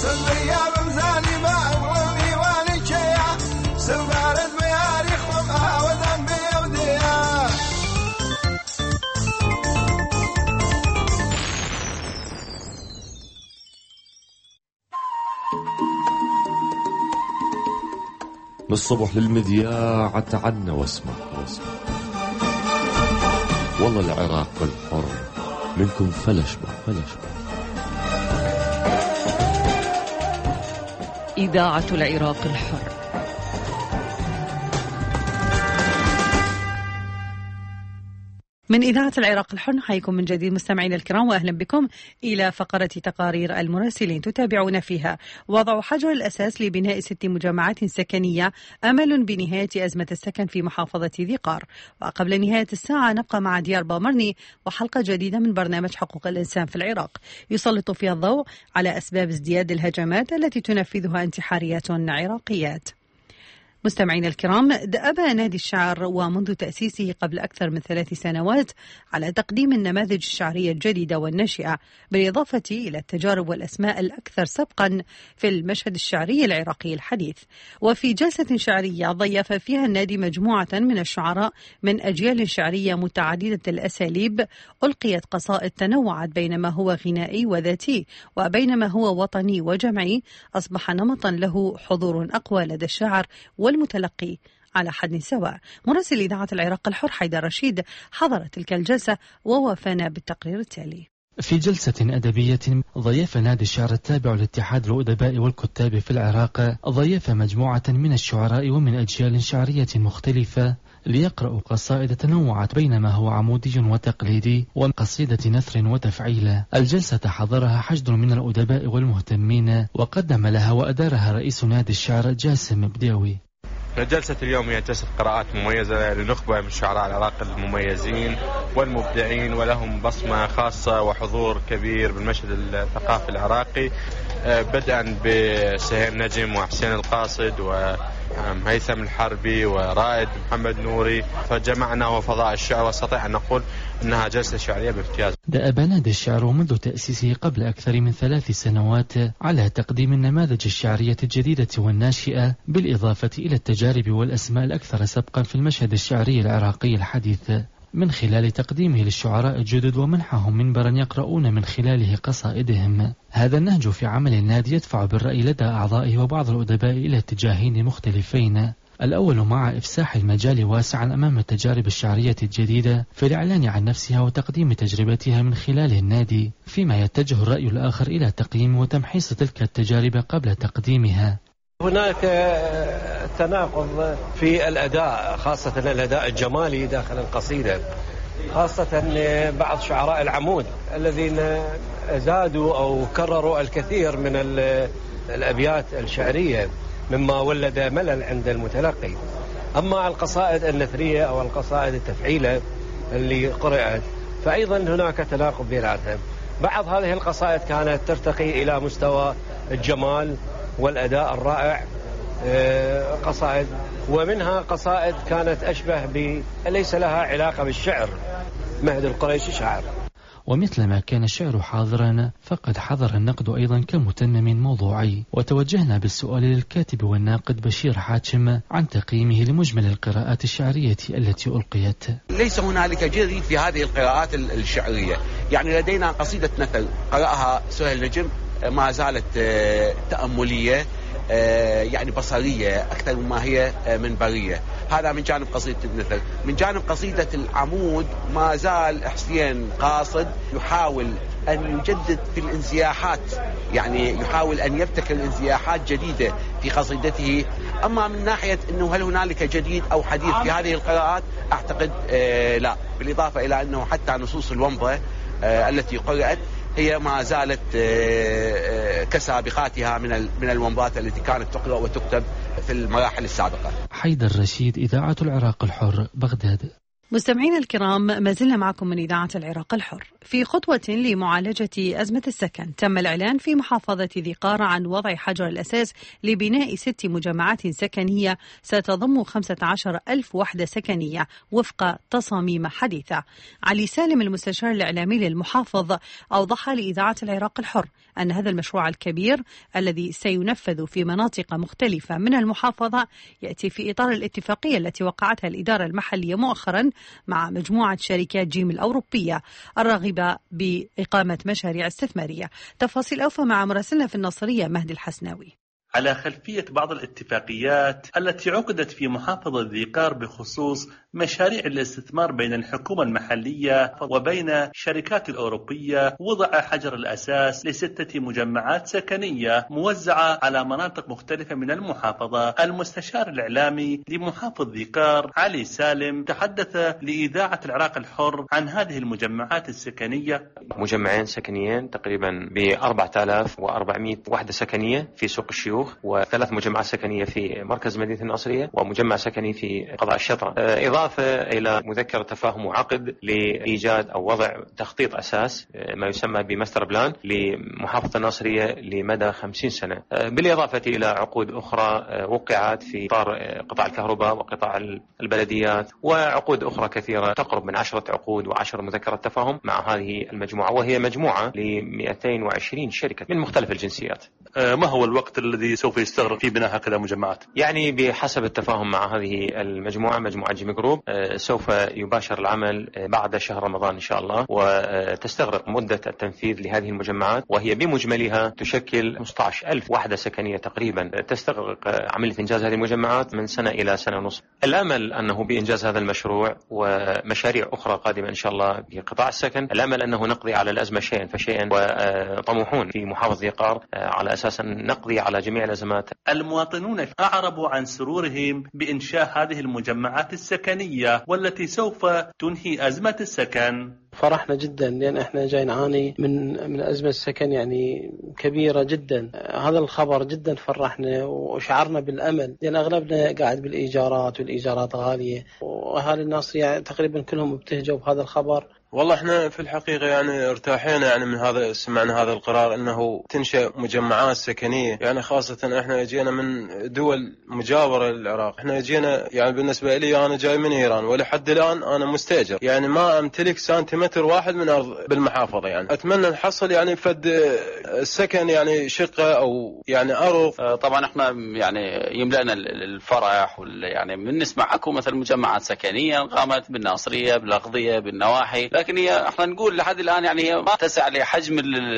S11: سلبارد بياري خم
S15: الصبح للمذياع تعنا واسمع واسمع. والله العراق الحر منكم فلشبع فلشبع.
S1: إذاعة العراق الحر. من إذاعة العراق الحر نحييكم من جديد مستمعينا الكرام، وأهلا بكم إلى فقرة تقارير المراسلين تتابعون فيها وضع حجر الأساس لبناء ست مجمعات سكنية أمل بنهاية أزمة السكن في محافظة ذي قار. وقبل نهاية الساعة نبقى مع ديار بامرني وحلقة جديدة من برنامج حقوق الإنسان في العراق يسلط فيها الضوء على أسباب ازدياد الهجمات التي تنفذها انتحاريات عراقيات. مستمعينا الكرام، دأب نادي الشعر ومنذ تأسيسه قبل أكثر من ثلاث سنوات على تقديم النماذج الشعرية الجديدة والناشئة، بالإضافة إلى التجارب والأسماء الأكثر سبقا في المشهد الشعري العراقي الحديث. وفي جلسة شعرية ضيف فيها النادي مجموعة من الشعراء من أجيال شعرية متعددة الأساليب، ألقيت قصائد تنوعت بين ما هو غنائي وذاتي وبين ما هو وطني وجمعي، أصبح نمطا له حضور أقوى لدى الشاعر والمتلقي على حد سواء. مراسل إذاعة العراق الحر حيدر رشيد حضر تلك الجلسة ووافانا بالتقرير التالي.
S16: في جلسة أدبية ضيف نادي الشعر التابع لاتحاد الأدباء والكتاب في العراق ضيف مجموعة من الشعراء ومن أجيال شعرية مختلفة ليقرأوا قصائد تنوعت بين ما هو عمودي وتقليدي وقصيدة نثر وتفعيل. الجلسة حضرها حشد من الأدباء والمهتمين وقدم لها وأدارها رئيس نادي الشعر جاسم بداوي.
S17: جلسة اليوم هي جلسة قراءات مميزة لنخبة من شعراء العراق المميزين والمبدعين ولهم بصمة خاصة وحضور كبير بالمشهد الثقافي العراقي، بدءا بسهيل نجم وحسين القاصد وهيثم الحربي ورائد محمد نوري، فجمعنا وفضاء الشعر واستطيع أن نقول أنها جلسة شعرية بامتياز.
S16: دأب نادي الشعر منذ تأسيسه قبل أكثر من ثلاث سنوات على تقديم النماذج الشعرية الجديدة والناشئة، بالإضافة إلى التجارب والأسماء الأكثر سبقا في المشهد الشعري العراقي الحديث، من خلال تقديمه للشعراء الجدد ومنحهم منبرا يقرؤون من خلاله قصائدهم. هذا النهج في عمل النادي يدفع بالرأي لدى أعضائه وبعض الأدباء إلى اتجاهين مختلفين. الأول مع إفساح المجال واسعا أمام التجارب الشعرية الجديدة في الإعلان عن نفسها وتقديم تجربتها من خلال النادي، فيما يتجه الرأي الآخر إلى تقييم وتمحيص تلك التجارب قبل تقديمها.
S18: هناك تناقض في الأداء، خاصة الأداء الجمالي داخل القصيدة، خاصة بعض شعراء العمود الذين زادوا أو كرروا الكثير من الأبيات الشعرية مما ولد ملل عند المتلقي. أما القصائد النثرية أو القصائد التفعيلة اللي قرأت فأيضا هناك تناقض بيناتها. بعض هذه القصائد كانت ترتقي إلى مستوى الجمال والأداء الرائع قصائد، ومنها قصائد كانت أشبه ب ليس لها علاقة بالشعر. مهد القريشي شاعر،
S16: ومثلما كان الشعر حاضرا فقد حضر النقد أيضا كمتمم موضوعي. وتوجهنا بالسؤال للكاتب والناقد بشير حاتم عن تقييمه لمجمل القراءات الشعرية التي ألقيت.
S19: ليس هنالك جديد في هذه القراءات الشعرية، يعني لدينا قصيدة نثر قرأها سهيل نجم ما زالت تأملية، يعني بصرية أكثر مما هي منبرية. هذا من جانب قصيدة النثر. من جانب قصيدة العمود ما زال حسين قاصد يحاول أن يجدد في الانزياحات، يعني يحاول أن يبتكر انزياحات جديدة في قصيدته. أما من ناحية أنه هل هنالك جديد أو حديث في هذه القراءات، أعتقد آه لا، بالإضافة إلى أنه حتى نصوص الومضة آه التي قرأت هي ما زالت كسابقاتها من من الومضات التي كانت تقرأ وتكتب في المراحل السابقة.
S16: حيدر رشيد، إذاعة العراق الحر، بغداد.
S1: مستمعينا الكرام، ما زلنا معكم من إذاعة العراق الحر. في خطوة لمعالجة أزمة السكن، تم الإعلان في محافظة ذي قار عن وضع حجر الأساس لبناء ست مجمعات سكنية ستضم خمسة عشر ألف وحدة سكنية وفق تصاميم حديثة. علي سالم المستشار الإعلامي للمحافظ أوضح لإذاعة العراق الحر أن هذا المشروع الكبير الذي سينفذ في مناطق مختلفة من المحافظة يأتي في إطار الاتفاقية التي وقعتها الإدارة المحلية مؤخرا مع مجموعة شركات جيم الأوروبية الراغبة بإقامة مشاريع استثمارية. تفاصيل أوفى مع مراسلنا في الناصرية مهدي الحسناوي.
S20: على خلفية بعض الاتفاقيات التي عقدت في محافظة ذي قار بخصوص مشاريع الاستثمار بين الحكومة المحلية وبين الشركات الأوروبية، وضع حجر الأساس لستة مجمعات سكنية موزعة على مناطق مختلفة من المحافظة. المستشار الإعلامي لمحافظ ذي قار علي سالم تحدث لإذاعة العراق الحر عن هذه المجمعات السكنية.
S21: مجمعين سكنيين تقريبا ب أربعة آلاف وأربعمائة وحدة سكنية في سوق الشيوخ، وثلاث مجمعات سكنية في مركز مدينة الناصرية، ومجمع سكني في قضاء الشطرة، إضافة إلى مذكرة تفاهم وعقد لإيجاد أو وضع تخطيط أساس ما يسمى بماستر بلان لمحافظة الناصرية لمدى خمسين سنة، بالإضافة إلى عقود أخرى وقعت في إطار قطاع الكهرباء وقطاع البلديات، وعقود أخرى كثيرة تقرب من عشرة عقود وعشر مذكرات تفاهم مع هذه المجموعة، وهي مجموعة ل مئتين وعشرين شركة من مختلف الجنسيات.
S20: ما هو الوقت الذي سوف يستغرق في بناء هكذا مجمعات؟
S21: يعني بحسب التفاهم مع هذه المجموعة، مجموعة جيمي جروب، سوف يباشر العمل بعد شهر رمضان إن شاء الله، وتستغرق مدة التنفيذ لهذه المجمعات، وهي بمجملها تشكل خمسة عشر ألف وحدة سكنية تقريبا. تستغرق عملية إنجاز هذه المجمعات من سنة إلى سنة ونصف. الأمل أنه بإنجاز هذا المشروع ومشاريع أخرى قادمة إن شاء الله في قطاع السكن، الأمل أنه نقضي على الأزمة شيئا فشيئا، وطموحون في محافظة ذي قار على أساس نقضي على جميع الأزمات.
S20: المواطنون أعربوا عن سرورهم بإنشاء هذه المجمعات السكنية والتي سوف تنهي أزمة السكن.
S22: فرحنا جدا لأن احنا جاي نعاني من من أزمة السكن يعني كبيرة جدا. هذا الخبر جدا فرحنا وشعرنا بالأمل، لأن أغلبنا قاعد بالإيجارات والإيجارات غالية، وأهالي الناصرية يعني تقريبا كلهم ابتهجوا بهذا الخبر.
S17: والله احنا في الحقيقة يعني ارتاحينا يعني من هذا، سمعنا هذا القرار انه تنشأ مجمعات سكنية، يعني خاصة احنا جينا من دول مجاورة للعراق. احنا جينا يعني بالنسبة لي انا جاي من ايران، ولحد الان انا مستأجر، يعني ما امتلك سنتيمتر واحد من ارض بالمحافظة. يعني اتمنى نحصل يعني فد السكن يعني شقة او يعني ارض.
S23: طبعا احنا يعني يملأنا الفرح، يعني من نسمعكم مثل مجمعات سكنية قامت بالناصرية بالاغضية بالنواحي، لكن هي احنا نقول لحد الان يعني هي ما تسع لحجم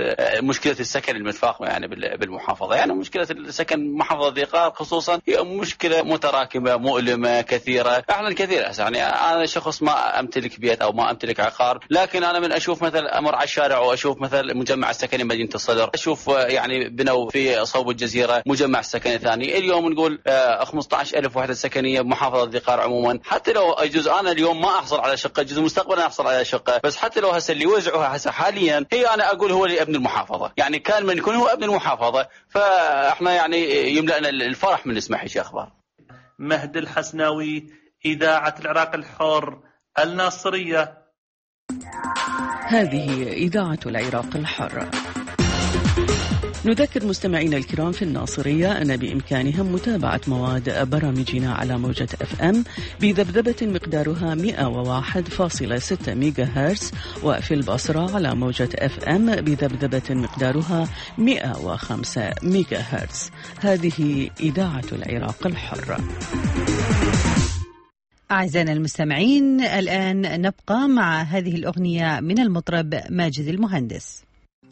S23: مشكله السكن المتفاقمه يعني بالمحافظه. يعني مشكله السكن محافظه ذي قار خصوصا هي مشكله متراكمه مؤلمه كثيره. احنا الكثير يعني انا شخص ما امتلك بيت او ما امتلك عقار، لكن انا من اشوف مثل امر على الشارع واشوف مثل مجمع السكني مدينه الصدر، اشوف يعني بنوا في صوب الجزيره مجمع سكني ثاني. اليوم نقول خمسة عشر ألف وحده سكنيه بمحافظه ذي قار عموما. حتى لو اجوز انا اليوم ما احصل على شقه، جزء مستقبلا احصل على شقه، بس حتى لو هسه اللي وزعوها هسه حاليا هي انا اقول هو اللي ابن المحافظه، يعني كان من يكون هو ابن المحافظه، فاحنا يعني يملأنا الفرح من نسمع هيك اخبار.
S20: مهدي الحسناوي، إذاعة العراق الحر، الناصرية.
S24: هذه إذاعة العراق الحر. نذكر مستمعينا الكرام في الناصرية أن بإمكانهم متابعة مواد برامجنا على موجة أف أم بذبذبة مقدارها مئة وواحد فاصلة ستة ميجا هرتز، وفي البصرة على موجة أف أم بذبذبة مقدارها مئة وخمسة ميجا هرتز. هذه إذاعة العراق الحر.
S1: أعزائنا المستمعين، الآن نبقى مع هذه الأغنية من المطرب ماجد المهندس.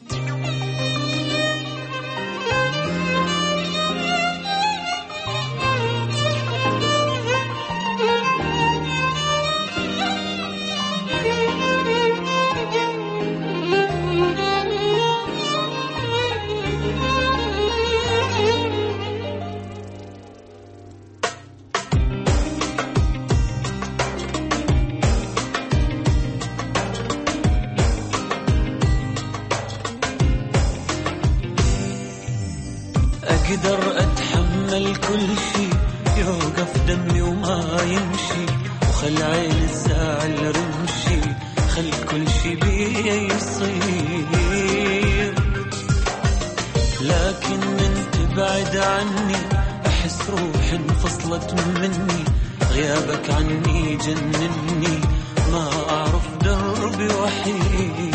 S25: أقدر أتحمل كل شي، يوقف دمي وما يمشي، وخل عين الزعل رمشي، خل كل شي بي يصير. لكن من تبعد عني أحس روحي انفصلت مني، غيابك عني جنني، ما أعرف دربي وحيد.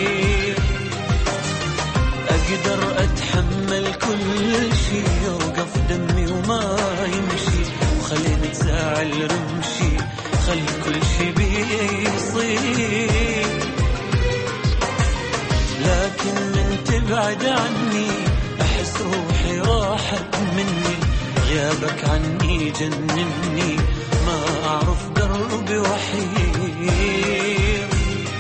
S25: أقدر أتحمل كل شي، يوقف دمي وما يمشي، وخليني تزعل رمشي، خلي كل شي بيصير. لكن من تبعد عني أحس روحي راحت مني غيابك عني جنني ما أعرف دربي وحيد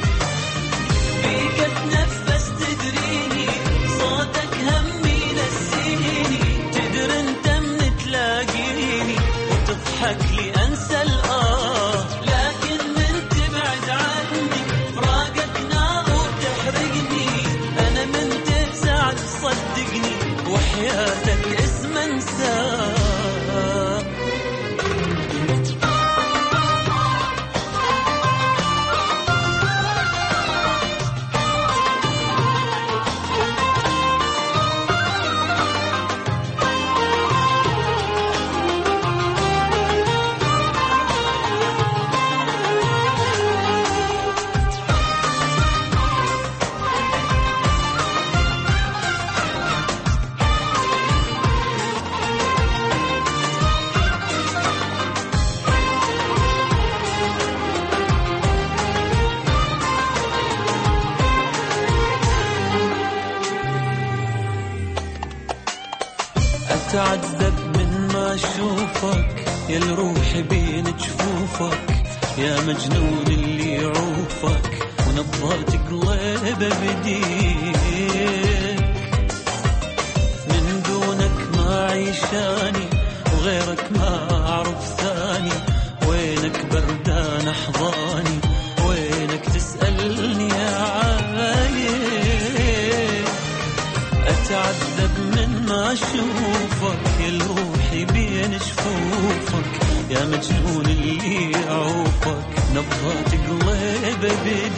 S25: بيك أتنفس تدريني صوتك همي نسيني تدر انت من تلاقيني وتضحك لي أنسى الآه لكن من تبعد عني فراقك نار وتحرقني أنا من تزعل صدقني وحياتك اسم انساه أتعذب من ما أشوفك يا الروح بين جفوفك يا مجنون اللي يعوفك ونبضات قلبه بديك من دونك ما عيشاني وغيرك ما أعرف ثاني وينك بردان أحضاني وينك تسألني يا عايش أتعذب من ما أشوفك يا الروحي بين جفوفك يا مجنون اللي يعوفك نبضات قلبه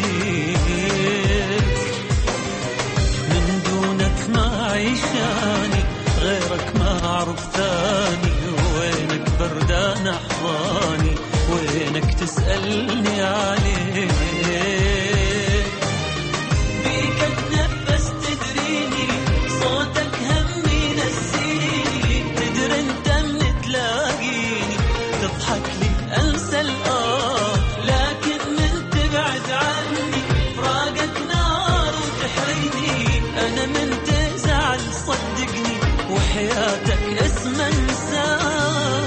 S25: بديك من دونك ما عيشاني غيرك ما أعرف ثاني وينك بردان أحضاني وينك تسألني عليه بيك أتنفس تدريني صوتك همي نسيني تدر انت من تلاقيني تضحك لي أنسى الآه لكن من تبعد عني فراقك نار وتحرقني أنا من تزعل صدقني وحياتك اسم انساه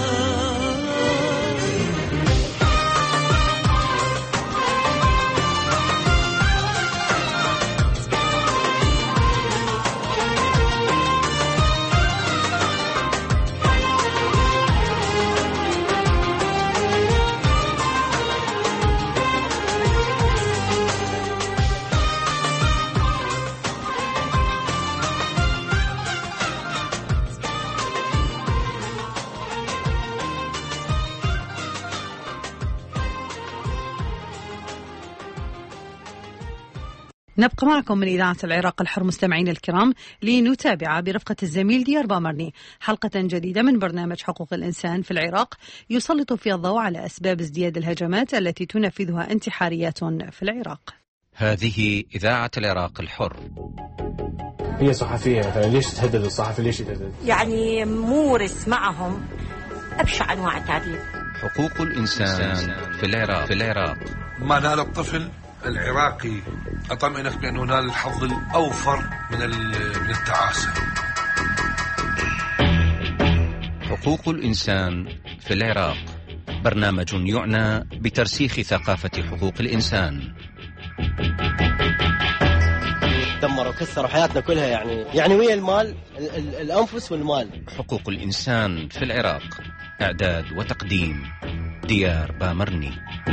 S1: نبقى معكم من إذاعة العراق الحر مستمعين الكرام لنتابع برفقة الزميل ديار بامرني حلقة جديدة من برنامج حقوق الإنسان في العراق يسلط فيها الضوء على أسباب ازدياد الهجمات التي تنفذها انتحاريات في العراق.
S3: هذه إذاعة العراق الحر.
S4: هي صحفية مثلا ليش تهدد الصحفي؟ ليش يتهدد؟
S5: يعني مورس معهم أبشع أنواع التعذيب.
S3: حقوق الإنسان في العراق في العراق
S6: ما نال الطفل العراقي أطمئنك بأنه نال الحظ الأوفر من من التعاسة.
S3: حقوق الإنسان في العراق برنامج يعنى بترسيخ ثقافة حقوق الإنسان.
S8: دمروا وكسروا حياتنا كلها يعني يعني ويا المال ال ال الأنفس والمال.
S3: حقوق الإنسان في العراق إعداد وتقديم ديار بامرني.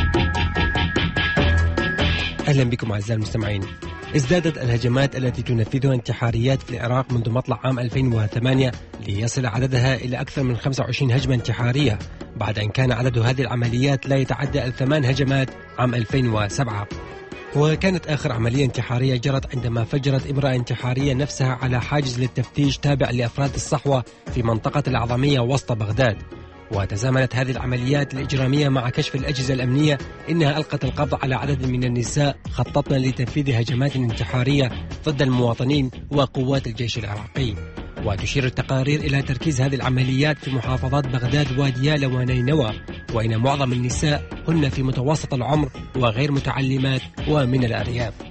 S26: أهلا بكم أعزائي المستمعين. ازدادت الهجمات التي تنفذها انتحاريات في العراق منذ مطلع عام ألفين وثمانية ليصل عددها إلى أكثر من خمسة وعشرين هجمة انتحارية بعد أن كان عدد هذه العمليات لا يتعدى الثمان هجمات عام ألفين وسبعة. وكانت آخر عملية انتحارية جرت عندما فجرت امرأة انتحارية نفسها على حاجز للتفتيش تابع لأفراد الصحوة في منطقة الأعظمية وسط بغداد. وتزامنت هذه العمليات الإجرامية مع كشف الأجهزة الأمنية إنها ألقت القبض على عدد من النساء خططن لتنفيذ هجمات انتحارية ضد المواطنين وقوات الجيش العراقي. وتشير التقارير إلى تركيز هذه العمليات في محافظات بغداد وديالى ونينوى، وإن معظم النساء هن في متوسط العمر وغير متعلمات ومن الأرياف.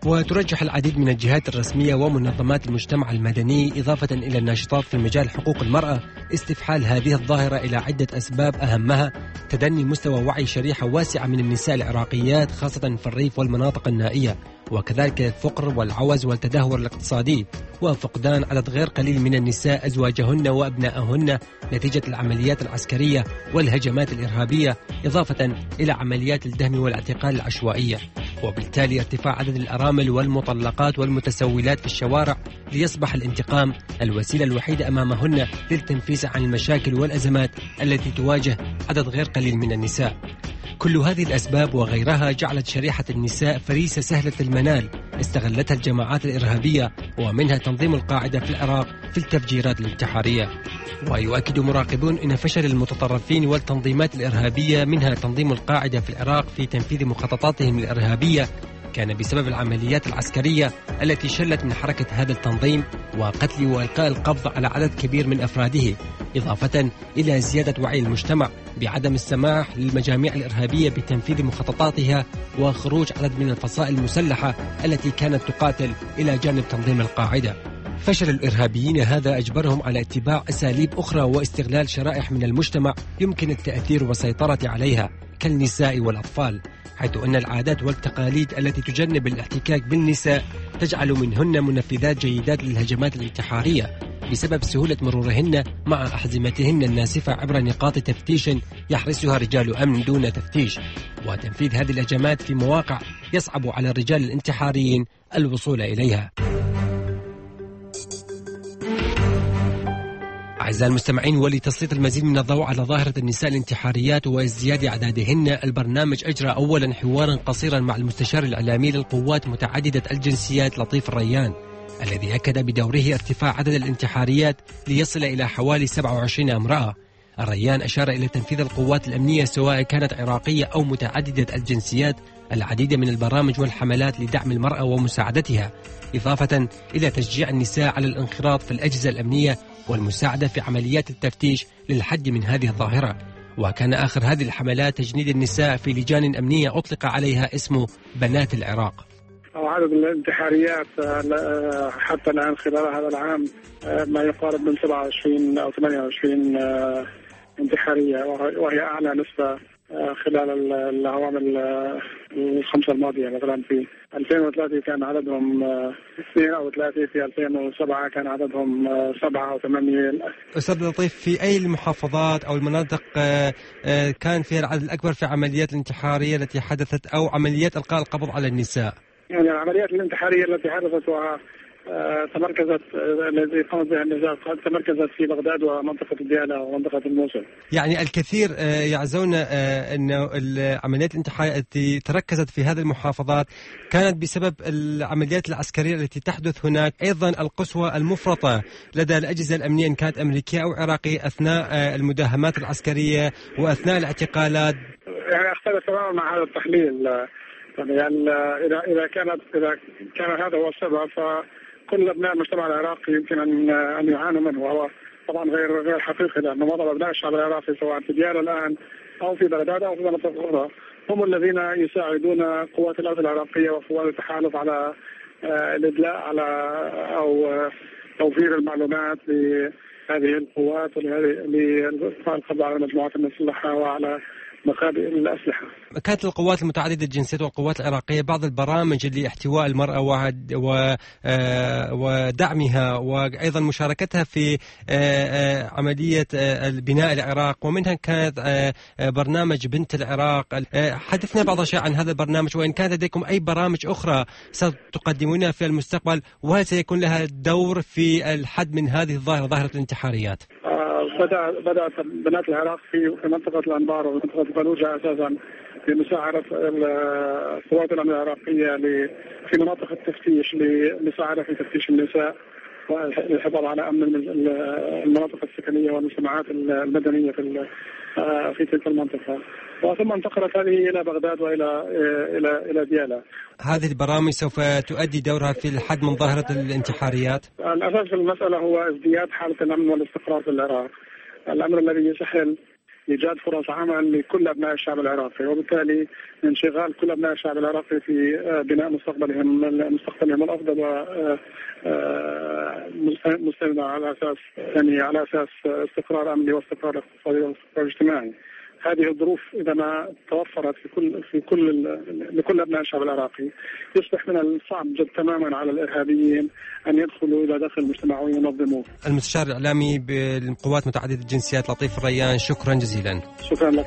S26: وترجح العديد من الجهات الرسمية ومنظمات المجتمع المدني إضافة إلى الناشطات في مجال حقوق المرأة استفحال هذه الظاهرة إلى عدة أسباب، أهمها تدني مستوى وعي شريحة واسعة من النساء العراقيات خاصة في الريف والمناطق النائية، وكذلك الفقر والعوز والتدهور الاقتصادي، وفقدان عدد غير قليل من النساء أزواجهن وأبنائهن نتيجة العمليات العسكرية والهجمات الإرهابية، إضافة إلى عمليات الدهم والاعتقال العشوائية، وبالتالي ارتفاع عدد الأرامل والمطلقات والمتسولات في الشوارع، ليصبح الانتقام الوسيلة الوحيدة أمامهن للتنفيس عن المشاكل والأزمات التي تواجه عدد غير قليل من النساء. كل هذه الأسباب وغيرها جعلت شريحة النساء فريسة سهلة المنال استغلتها الجماعات الإرهابية ومنها تنظيم القاعدة في العراق في التفجيرات الانتحارية. ويؤكد مراقبون أن فشل المتطرفين والتنظيمات الإرهابية منها تنظيم القاعدة في العراق في تنفيذ مخططاتهم الإرهابية كان بسبب العمليات العسكرية التي شلت من حركة هذا التنظيم وقتل وإلقاء القبض على عدد كبير من أفراده، إضافة إلى زيادة وعي المجتمع بعدم السماح للمجاميع الإرهابية بتنفيذ مخططاتها وخروج عدد من الفصائل المسلحة التي كانت تقاتل إلى جانب تنظيم القاعدة. فشل الإرهابيين هذا أجبرهم على اتباع أساليب أخرى واستغلال شرائح من المجتمع يمكن التأثير والسيطرة عليها كالنساء والأطفال، حيث أن العادات والتقاليد التي تجنب الاحتكاك بالنساء تجعل منهن منفذات جيدات للهجمات الانتحارية بسبب سهولة مرورهن مع أحزمتهن الناسفة عبر نقاط تفتيش يحرسها رجال أمن دون تفتيش، وتنفيذ هذه الهجمات في مواقع يصعب على الرجال الانتحاريين الوصول إليها. أعزائي المستمعين، ولتسليط المزيد من الضوء على ظاهرة النساء الانتحاريات وازدياد أعدادهن، البرنامج أجرى أولا حوارا قصيرا مع المستشار الإعلامي للقوات متعددة الجنسيات لطيف الريان، الذي أكد بدوره ارتفاع عدد الانتحاريات ليصل إلى حوالي سبعة وعشرين امرأة. الريان أشار إلى تنفيذ القوات الأمنية سواء كانت عراقية أو متعددة الجنسيات العديد من البرامج والحملات لدعم المرأة ومساعدتها، إضافة إلى تشجيع النساء على الانخراط في الأجهزة الأمنية والمساعدة في عمليات التفتيش للحد من هذه الظاهرة. وكان آخر هذه الحملات تجنيد النساء في لجان أمنية أطلق عليها اسم بنات العراق.
S2: عدد الانتحاريات حتى الآن خلال هذا العام ما يقارب من سبعة وعشرين أو ثمانية وعشرين انتحارية، وهي أعلى نسبة خلال الأعوام الخمسة الماضية. مثلا في ألفين وثلاثة كان عددهم اثنين أو ثلاثة، في ألفين وسبعة كان عددهم سبعة أو ثمانية.
S26: أستاذ لطيف، في أي المحافظات أو المناطق كان فيها العدد الأكبر في عمليات الانتحارية التي حدثت أو عمليات إلقاء القبض على النساء؟
S2: يعني العمليات الانتحارية التي حدثت تمركزت الذي قامت بها النساء تمركزت في بغداد ومنطقة الديالى ومنطقة الموصل.
S26: يعني الكثير يعزون أنه العمليات الانتحارية التي تركزت في هذه المحافظات كانت بسبب العمليات العسكرية التي تحدث هناك، أيضا القسوة المفرطة لدى الأجهزة الأمنية إن كانت أمريكية أو عراقية أثناء المداهمات العسكرية وأثناء الاعتقالات.
S2: يعني أختلف تماما مع هذا التحليل. يعني إذا إذا كانت إذا كان هذا هو السبب فكل أبناء المجتمع العراقي يمكن أن أن يعانوا منه، وهو طبعا غير غير حقيقي، لأن معظم أبناء الشعب العراقي سواء في ديالى الآن أو في بغداد أو في مناطق أخرى هم الذين يساعدون قوات الأمن العراقية وقوات التحالف على الإدلاء على أو توفير المعلومات لهذه القوات ولإلقاء القبض على المجموعات المسلحة وعلى مخابئ الأسلحة.
S26: كانت القوات المتعددة الجنسيات والقوات العراقية بعض البرامج لاحتواء المرأة ودعمها وأيضا مشاركتها في عملية بناء العراق، ومنها كانت برنامج بنت العراق. حدثنا بعض الشيء عن هذا البرنامج، وإن كانت لديكم أي برامج أخرى ستقدمونها في المستقبل، وهل سيكون لها دور في الحد من هذه الظاهرة، ظاهرة الانتحاريات؟
S2: بدأ بدأت بنات العراق في منطقة الأنبار ومنطقة فلوجة أساسا بمساعدة قوات الأمن العراقية في مناطق التفتيش لمساعدة في تفتيش النساء والحفاظ على أمن المناطق السكنية والمجتمعات المدنية في في تلك المنطقة، وثم انتقلت هذه إلى بغداد وإلى إلى إلى ديالى.
S26: هذه البرامج سوف تؤدي دورها في الحد من ظاهرة الانتحاريات؟
S2: الأساس في المسألة هو ازدياد حالة الأمن والاستقرار في العراق، الأمر الذي يسهل إيجاد فرص عمل لكل أبناء الشعب العراقي، وبالتالي انشغال كل أبناء الشعب العراقي في بناء مستقبلهم مستقبلهم الأفضل ومستند على أساس يعني على أساس استقرار أمني واستقرار اقتصادي واستقرار اجتماعي. هذه الظروف إذا ما توفرت في كل في كل لكل أبناء الشعب العراقي، يصبح من الصعب جد تماما على الإرهابيين أن يدخلوا إلى داخل المجتمع وينظموه.
S26: المستشار الإعلامي بالقوات متعددة الجنسيات لطيف الريان، شكرا جزيلا.
S2: شكرا لك.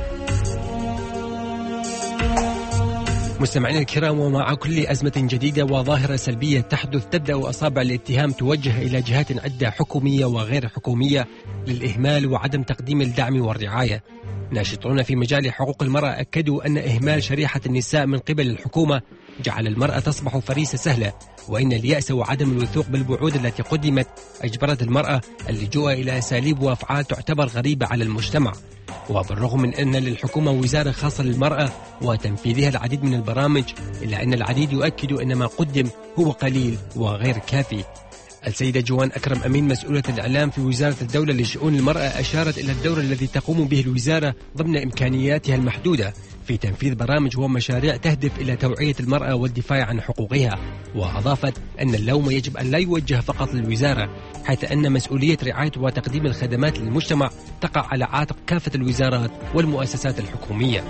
S26: مستمعينا الكرام، ومع كل أزمة جديدة وظاهرة سلبية تحدث تبدأ أصابع الاتهام توجه إلى جهات عدة حكومية وغير حكومية للإهمال وعدم تقديم الدعم والرعاية. ناشطون في مجال حقوق المرأة أكدوا أن إهمال شريحة النساء من قبل الحكومة جعل المرأة تصبح فريسة سهلة، وإن اليأس وعدم الوثوق بالوعود التي قدمت أجبرت المرأة اللجوء إلى أساليب وأفعال تعتبر غريبة على المجتمع. وبالرغم من أن للحكومة وزارة خاصة للمرأة وتنفيذها العديد من البرامج، إلا أن العديد يؤكد أن ما قدم هو قليل وغير كافي. السيدة جوان أكرم أمين مسؤولة الإعلام في وزارة الدولة لشؤون المرأة أشارت إلى الدور الذي تقوم به الوزارة ضمن إمكانياتها المحدودة في تنفيذ برامج ومشاريع تهدف إلى توعية المرأة والدفاع عن حقوقها. وأضافت أن اللوم يجب أن لا يوجه فقط للوزارة، حيث أن مسؤولية رعاية وتقديم الخدمات للمجتمع تقع على عاتق كافة الوزارات والمؤسسات الحكومية.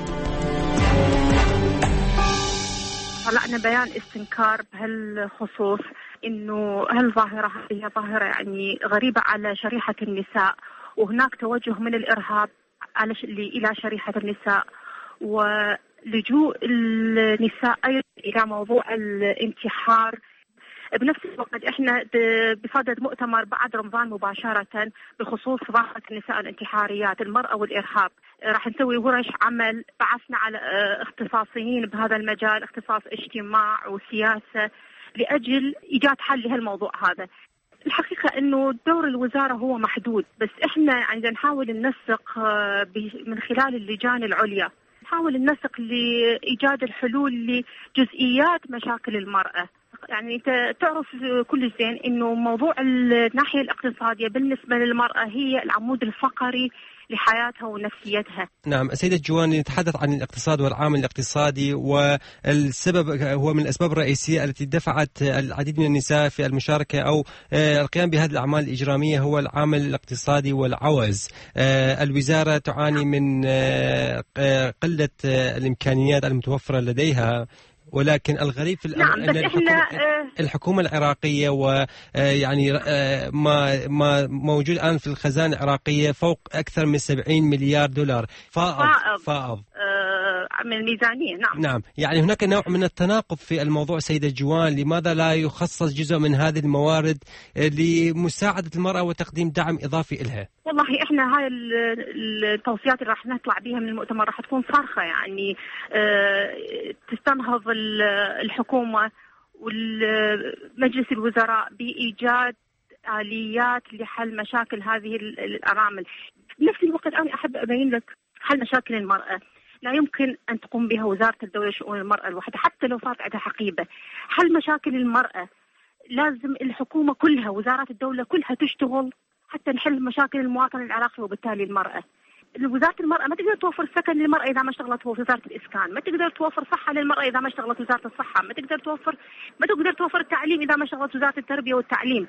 S7: طلعنا بيان استنكار بهالخصوص، إنه هالظاهرة هي ظاهرة يعني غريبة على شريحة النساء، وهناك توجه من الإرهاب على إلى شريحة النساء، ولجوء النساء أيضا إلى موضوع الانتحار. بنفس الوقت احنا بصدد مؤتمر بعد رمضان مباشرة بخصوص ظاهرة النساء الانتحاريات، المرأة والإرهاب. راح نسوي ورش عمل، بعثنا على اختصاصيين بهذا المجال، اختصاص اجتماع وسياسة، لأجل إيجاد حل لهالموضوع هذا. الحقيقة إنه دور الوزارة هو محدود، بس إحنا عندنا نحاول ننسق من خلال اللجان العليا، نحاول ننسق لإيجاد الحلول لجزئيات مشاكل المرأة. يعني أنت تعرف كل زين إنه موضوع الناحية الاقتصادية بالنسبة للمرأة هي العمود الفقري لحياتها ونفسيتها.
S26: نعم سيدة جوان، نتحدث عن الاقتصاد والعامل الاقتصادي، والسبب هو من الأسباب الرئيسية التي دفعت العديد من النساء في المشاركة أو القيام بهذه الأعمال الإجرامية هو العامل الاقتصادي والعوز. الوزارة تعاني من قلة الإمكانيات المتوفرة لديها، ولكن الغريب في الأمر
S7: نعم،
S26: أن الحكومة, الحكومة العراقية ويعني ما ما موجود الآن في الخزانة العراقية فوق أكثر من سبعين مليار دولار فائض فائض
S7: من الميزانية. نعم
S26: نعم يعني هناك نوع من التناقض في الموضوع سيدة جوان. لماذا لا يخصص جزء من هذه الموارد لمساعدة المرأة وتقديم دعم إضافي لها؟
S7: والله احنا هاي التوصيات اللي راح نطلع بها من المؤتمر راح تكون صارخة، يعني اه تستنهض الحكومة والمجلس الوزراء بإيجاد آليات لحل مشاكل هذه الأرامل. بنفس الوقت أنا أحب أبين لك حل مشاكل المرأة لا يمكن أن تقوم بها وزارة الدولة لشؤون المرأة الوحدة، حتى لو صارت عندها حقيبة. حل مشاكل المرأة لازم الحكومة كلها، وزارات الدولة كلها تشتغل حتى نحل مشاكل المواطن العراقي وبالتالي المرأة. وزارة المرأة ما تقدر توفر سكن للمرأة إذا ما اشتغلت وزارة الإسكان، ما تقدر توفر صحة للمرأة إذا ما اشتغلت وزارة الصحة، ما تقدر توفر ما تقدر توفر التعليم إذا ما اشتغلت وزارة التربية والتعليم.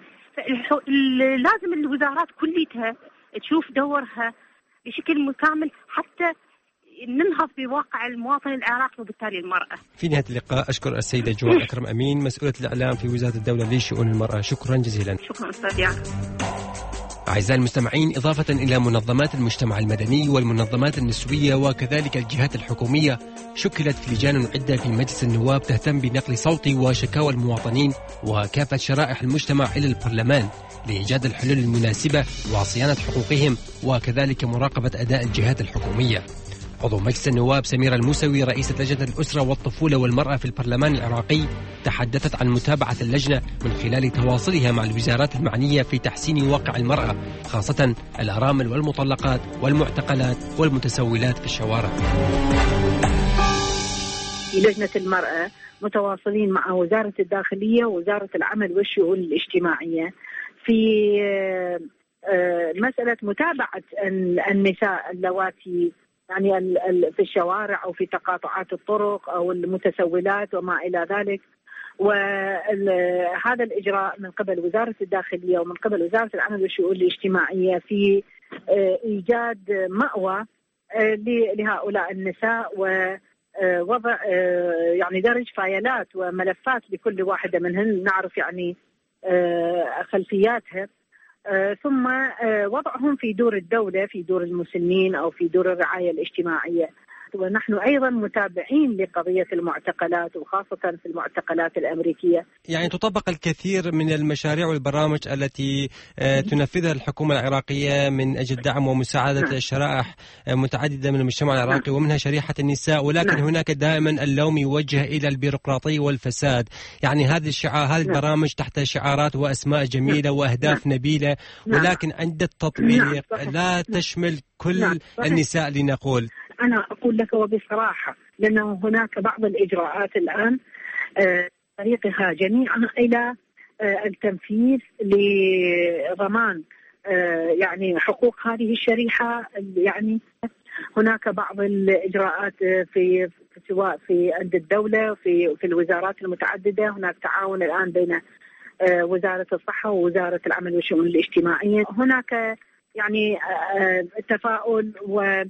S7: لازم الوزارات كلها تشوف دورها بشكل مكامل حتى ننهض بواقع المواطن العراقي وبالتالي المرأة.
S26: في نهاية اللقاء أشكر السيدة جوان أكرم أمين مسؤولة الإعلام في وزارة الدولة لشؤون المرأة، شكرا جزيلا.
S7: شكرا أستاذ يعني.
S26: أعزائي المستمعين، إضافة إلى منظمات المجتمع المدني والمنظمات النسوية وكذلك الجهات الحكومية، شكلت في لجان عدة في مجلس النواب تهتم بنقل صوت وشكاوى المواطنين وكافة شرائح المجتمع إلى البرلمان لإيجاد الحلول المناسبة وصيانة حقوقهم وكذلك مراقبة أداء الجهات الحكومية. عضو مجلس النواب سميرة الموسوي رئيسة لجنة الأسرة والطفولة والمرأة في البرلمان العراقي تحدثت عن متابعة اللجنة من خلال تواصلها مع الوزارات المعنية في تحسين واقع المرأة، خاصة الأرامل والمطلقات والمعتقلات والمتسولات في الشوارع.
S9: في لجنة المرأة متواصلين مع وزارة الداخلية ووزارة العمل والشؤون الاجتماعية في مسألة متابعة النساء اللواتي يعني في الشوارع أو في تقاطعات الطرق أو المتسولات وما إلى ذلك. وهذا الإجراء من قبل وزارة الداخلية ومن قبل وزارة العمل والشؤون الاجتماعية في إيجاد مأوى لهؤلاء النساء ووضع يعني درج فايلات وملفات لكل واحدة منهن نعرف يعني خلفياتها، ثم وضعهم في دور الدولة في دور المسنين أو في دور الرعاية الاجتماعية. ونحن أيضا متابعين لقضية المعتقلات وخاصة في المعتقلات الأمريكية.
S26: يعني تطبق الكثير من المشاريع والبرامج التي تنفذها الحكومة العراقية من أجل دعم ومساعدة نعم. شرائح متعددة من المجتمع العراقي نعم. ومنها شريحة النساء، ولكن نعم. هناك دائما اللوم يوجه إلى البيروقراطية والفساد. يعني هذه الشعار هذه نعم. البرامج تحت شعارات وأسماء جميلة نعم. وأهداف نعم. نبيلة، ولكن عند التطبيق نعم. لا تشمل كل نعم. النساء لنقول.
S9: أنا أقول لك وبصراحة لأنه هناك بعض الإجراءات الآن طريقها جميعا إلى التنفيذ لضمان يعني حقوق هذه الشريحة. يعني هناك بعض الإجراءات في سواء في عند الدولة في في الوزارات المتعددة. هناك تعاون الآن بين وزارة الصحة ووزارة العمل والشؤون الاجتماعية. هناك يعني تفاؤل و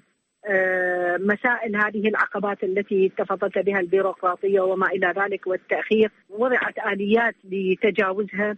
S9: مسائل هذه العقبات التي تفضلت بها البيروقراطية وما إلى ذلك والتأخير، وضعت آليات لتجاوزها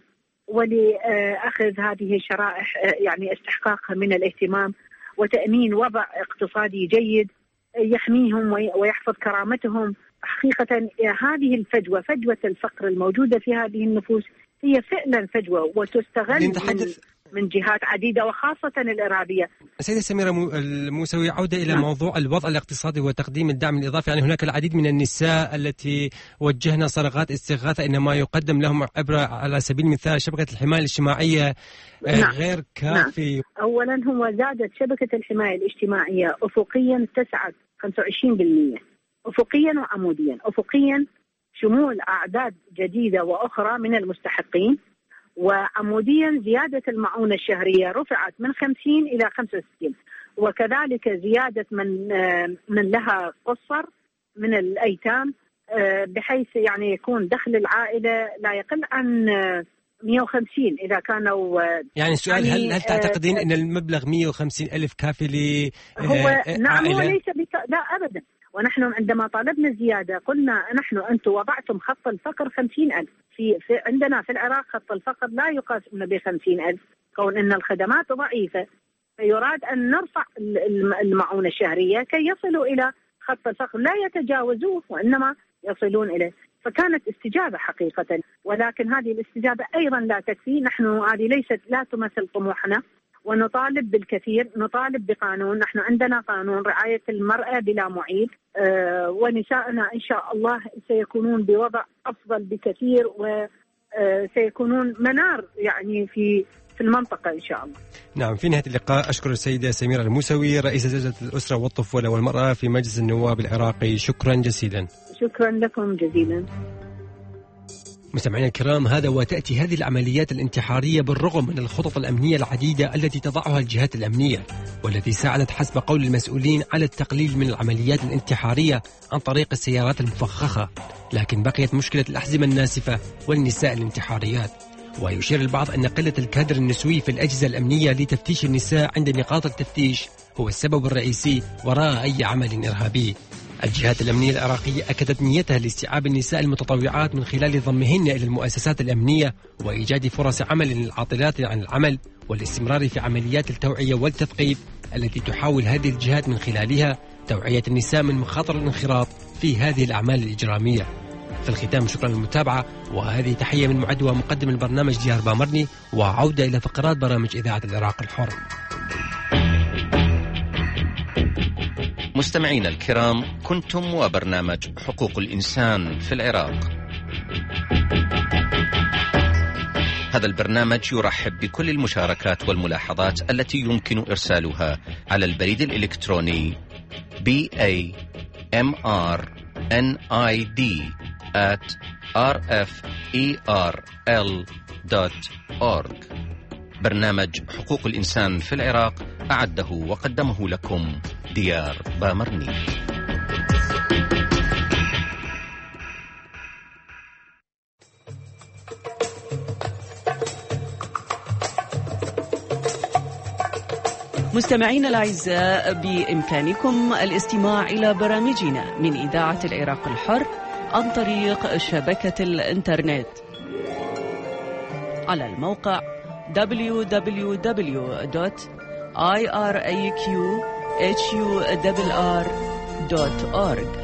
S9: ولأخذ هذه الشرائح يعني استحقاقها من الاهتمام وتأمين وضع اقتصادي جيد يحميهم ويحفظ كرامتهم. حقيقة هذه الفجوة فجوة الفقر الموجودة في هذه النفوس هي فعلا فجوة وتستغل من جهات عديدة وخاصة الإرهابية.
S26: سيدة سميرة الموسوي، عودة إلى موضوع الوضع الاقتصادي وتقديم الدعم الإضافي. يعني هناك العديد من النساء التي وجهنا صرخات استغاثة إنما يقدم لهم عبر على سبيل المثال شبكة الحماية الاجتماعية نعم. غير كافي.
S9: نعم. أولا هو زادت شبكة الحماية الاجتماعية أفقيا اتسعت خمسة وعشرين بالمئة أفقيا وعموديا. أفقيا شمول أعداد جديدة وأخرى من المستحقين، وعموديا زيادة المعونة الشهرية رفعت من خمسين إلى خمسة وستين، وكذلك زيادة من من لها قصر من الأيتام بحيث يعني يكون دخل العائلة لا يقل عن مئة وخمسين إذا كانوا
S26: يعني السؤال يعني هل هل تعتقدين أن المبلغ مئة وخمسين ألف كافي ل
S9: هو نعم هو ليس بك... لا أبدا. ونحن عندما طالبنا الزيادة قلنا نحن أنتم وضعتم خط الفقر خمسين ألف في, في عندنا في العراق خط الفقر لا يقاس بخمسين ألف، كون أن الخدمات ضعيفة فيراد أن نرفع المعونة الشهرية كي يصلوا إلى خط الفقر لا يتجاوزوه وإنما يصلون إليه. فكانت استجابة حقيقة، ولكن هذه الاستجابة أيضا لا تكفي. نحن هذه ليست لا تمثل طموحنا ونطالب بالكثير. نطالب بقانون. نحن عندنا قانون رعاية المرأة بلا معيب، أه ونساءنا إن شاء الله سيكونون بوضع أفضل بكثير وسيكونون منار يعني في في المنطقة إن شاء الله.
S26: نعم، في نهاية اللقاء أشكر السيدة سميرة الموسوي رئيسة لجنة الأسرة والطفولة والمرأة في مجلس النواب العراقي. شكرا جزيلا.
S9: شكرا لكم جزيلا.
S26: مستمعينا الكرام، هذا وتأتي هذه العمليات الانتحارية بالرغم من الخطط الأمنية العديدة التي تضعها الجهات الأمنية، والتي ساعدت حسب قول المسؤولين على التقليل من العمليات الانتحارية عن طريق السيارات المفخخة، لكن بقيت مشكلة الأحزمة الناسفة والنساء الانتحاريات. ويشير البعض أن قلة الكادر النسوي في الأجهزة الأمنية لتفتيش النساء عند نقاط التفتيش هو السبب الرئيسي وراء أي عمل إرهابي. الجهات الأمنية العراقية أكدت نيتها لاستيعاب النساء المتطوعات من خلال ضمهن إلى المؤسسات الأمنية وإيجاد فرص عمل للعاطلات عن العمل، والاستمرار في عمليات التوعية والتثقيف التي تحاول هذه الجهات من خلالها توعية النساء من مخاطر الانخراط في هذه الأعمال الإجرامية. في الختام شكرا للمتابعة، وهذه تحية من معد ومقدم البرنامج ديار بامرني، وعودة إلى فقرات برامج إذاعة العراق الحر.
S3: مستمعينا الكرام، كنتم وبرنامج حقوق الإنسان في العراق. هذا البرنامج يرحب بكل المشاركات والملاحظات التي يمكن إرسالها على البريد الإلكتروني بي إيه إم آر إن آي دي آت آر إف إي آر إل دوت أورج برنامج حقوق الإنسان في العراق أعده وقدمه لكم ديار بامرني.
S24: مستمعينا الأعزاء، بإمكانكم الاستماع إلى برامجنا من إذاعة العراق الحر عن طريق شبكة الإنترنت على الموقع دبليو دبليو دبليو دوت آي آر إيه كيو إتش يو آر آر دوت أورج.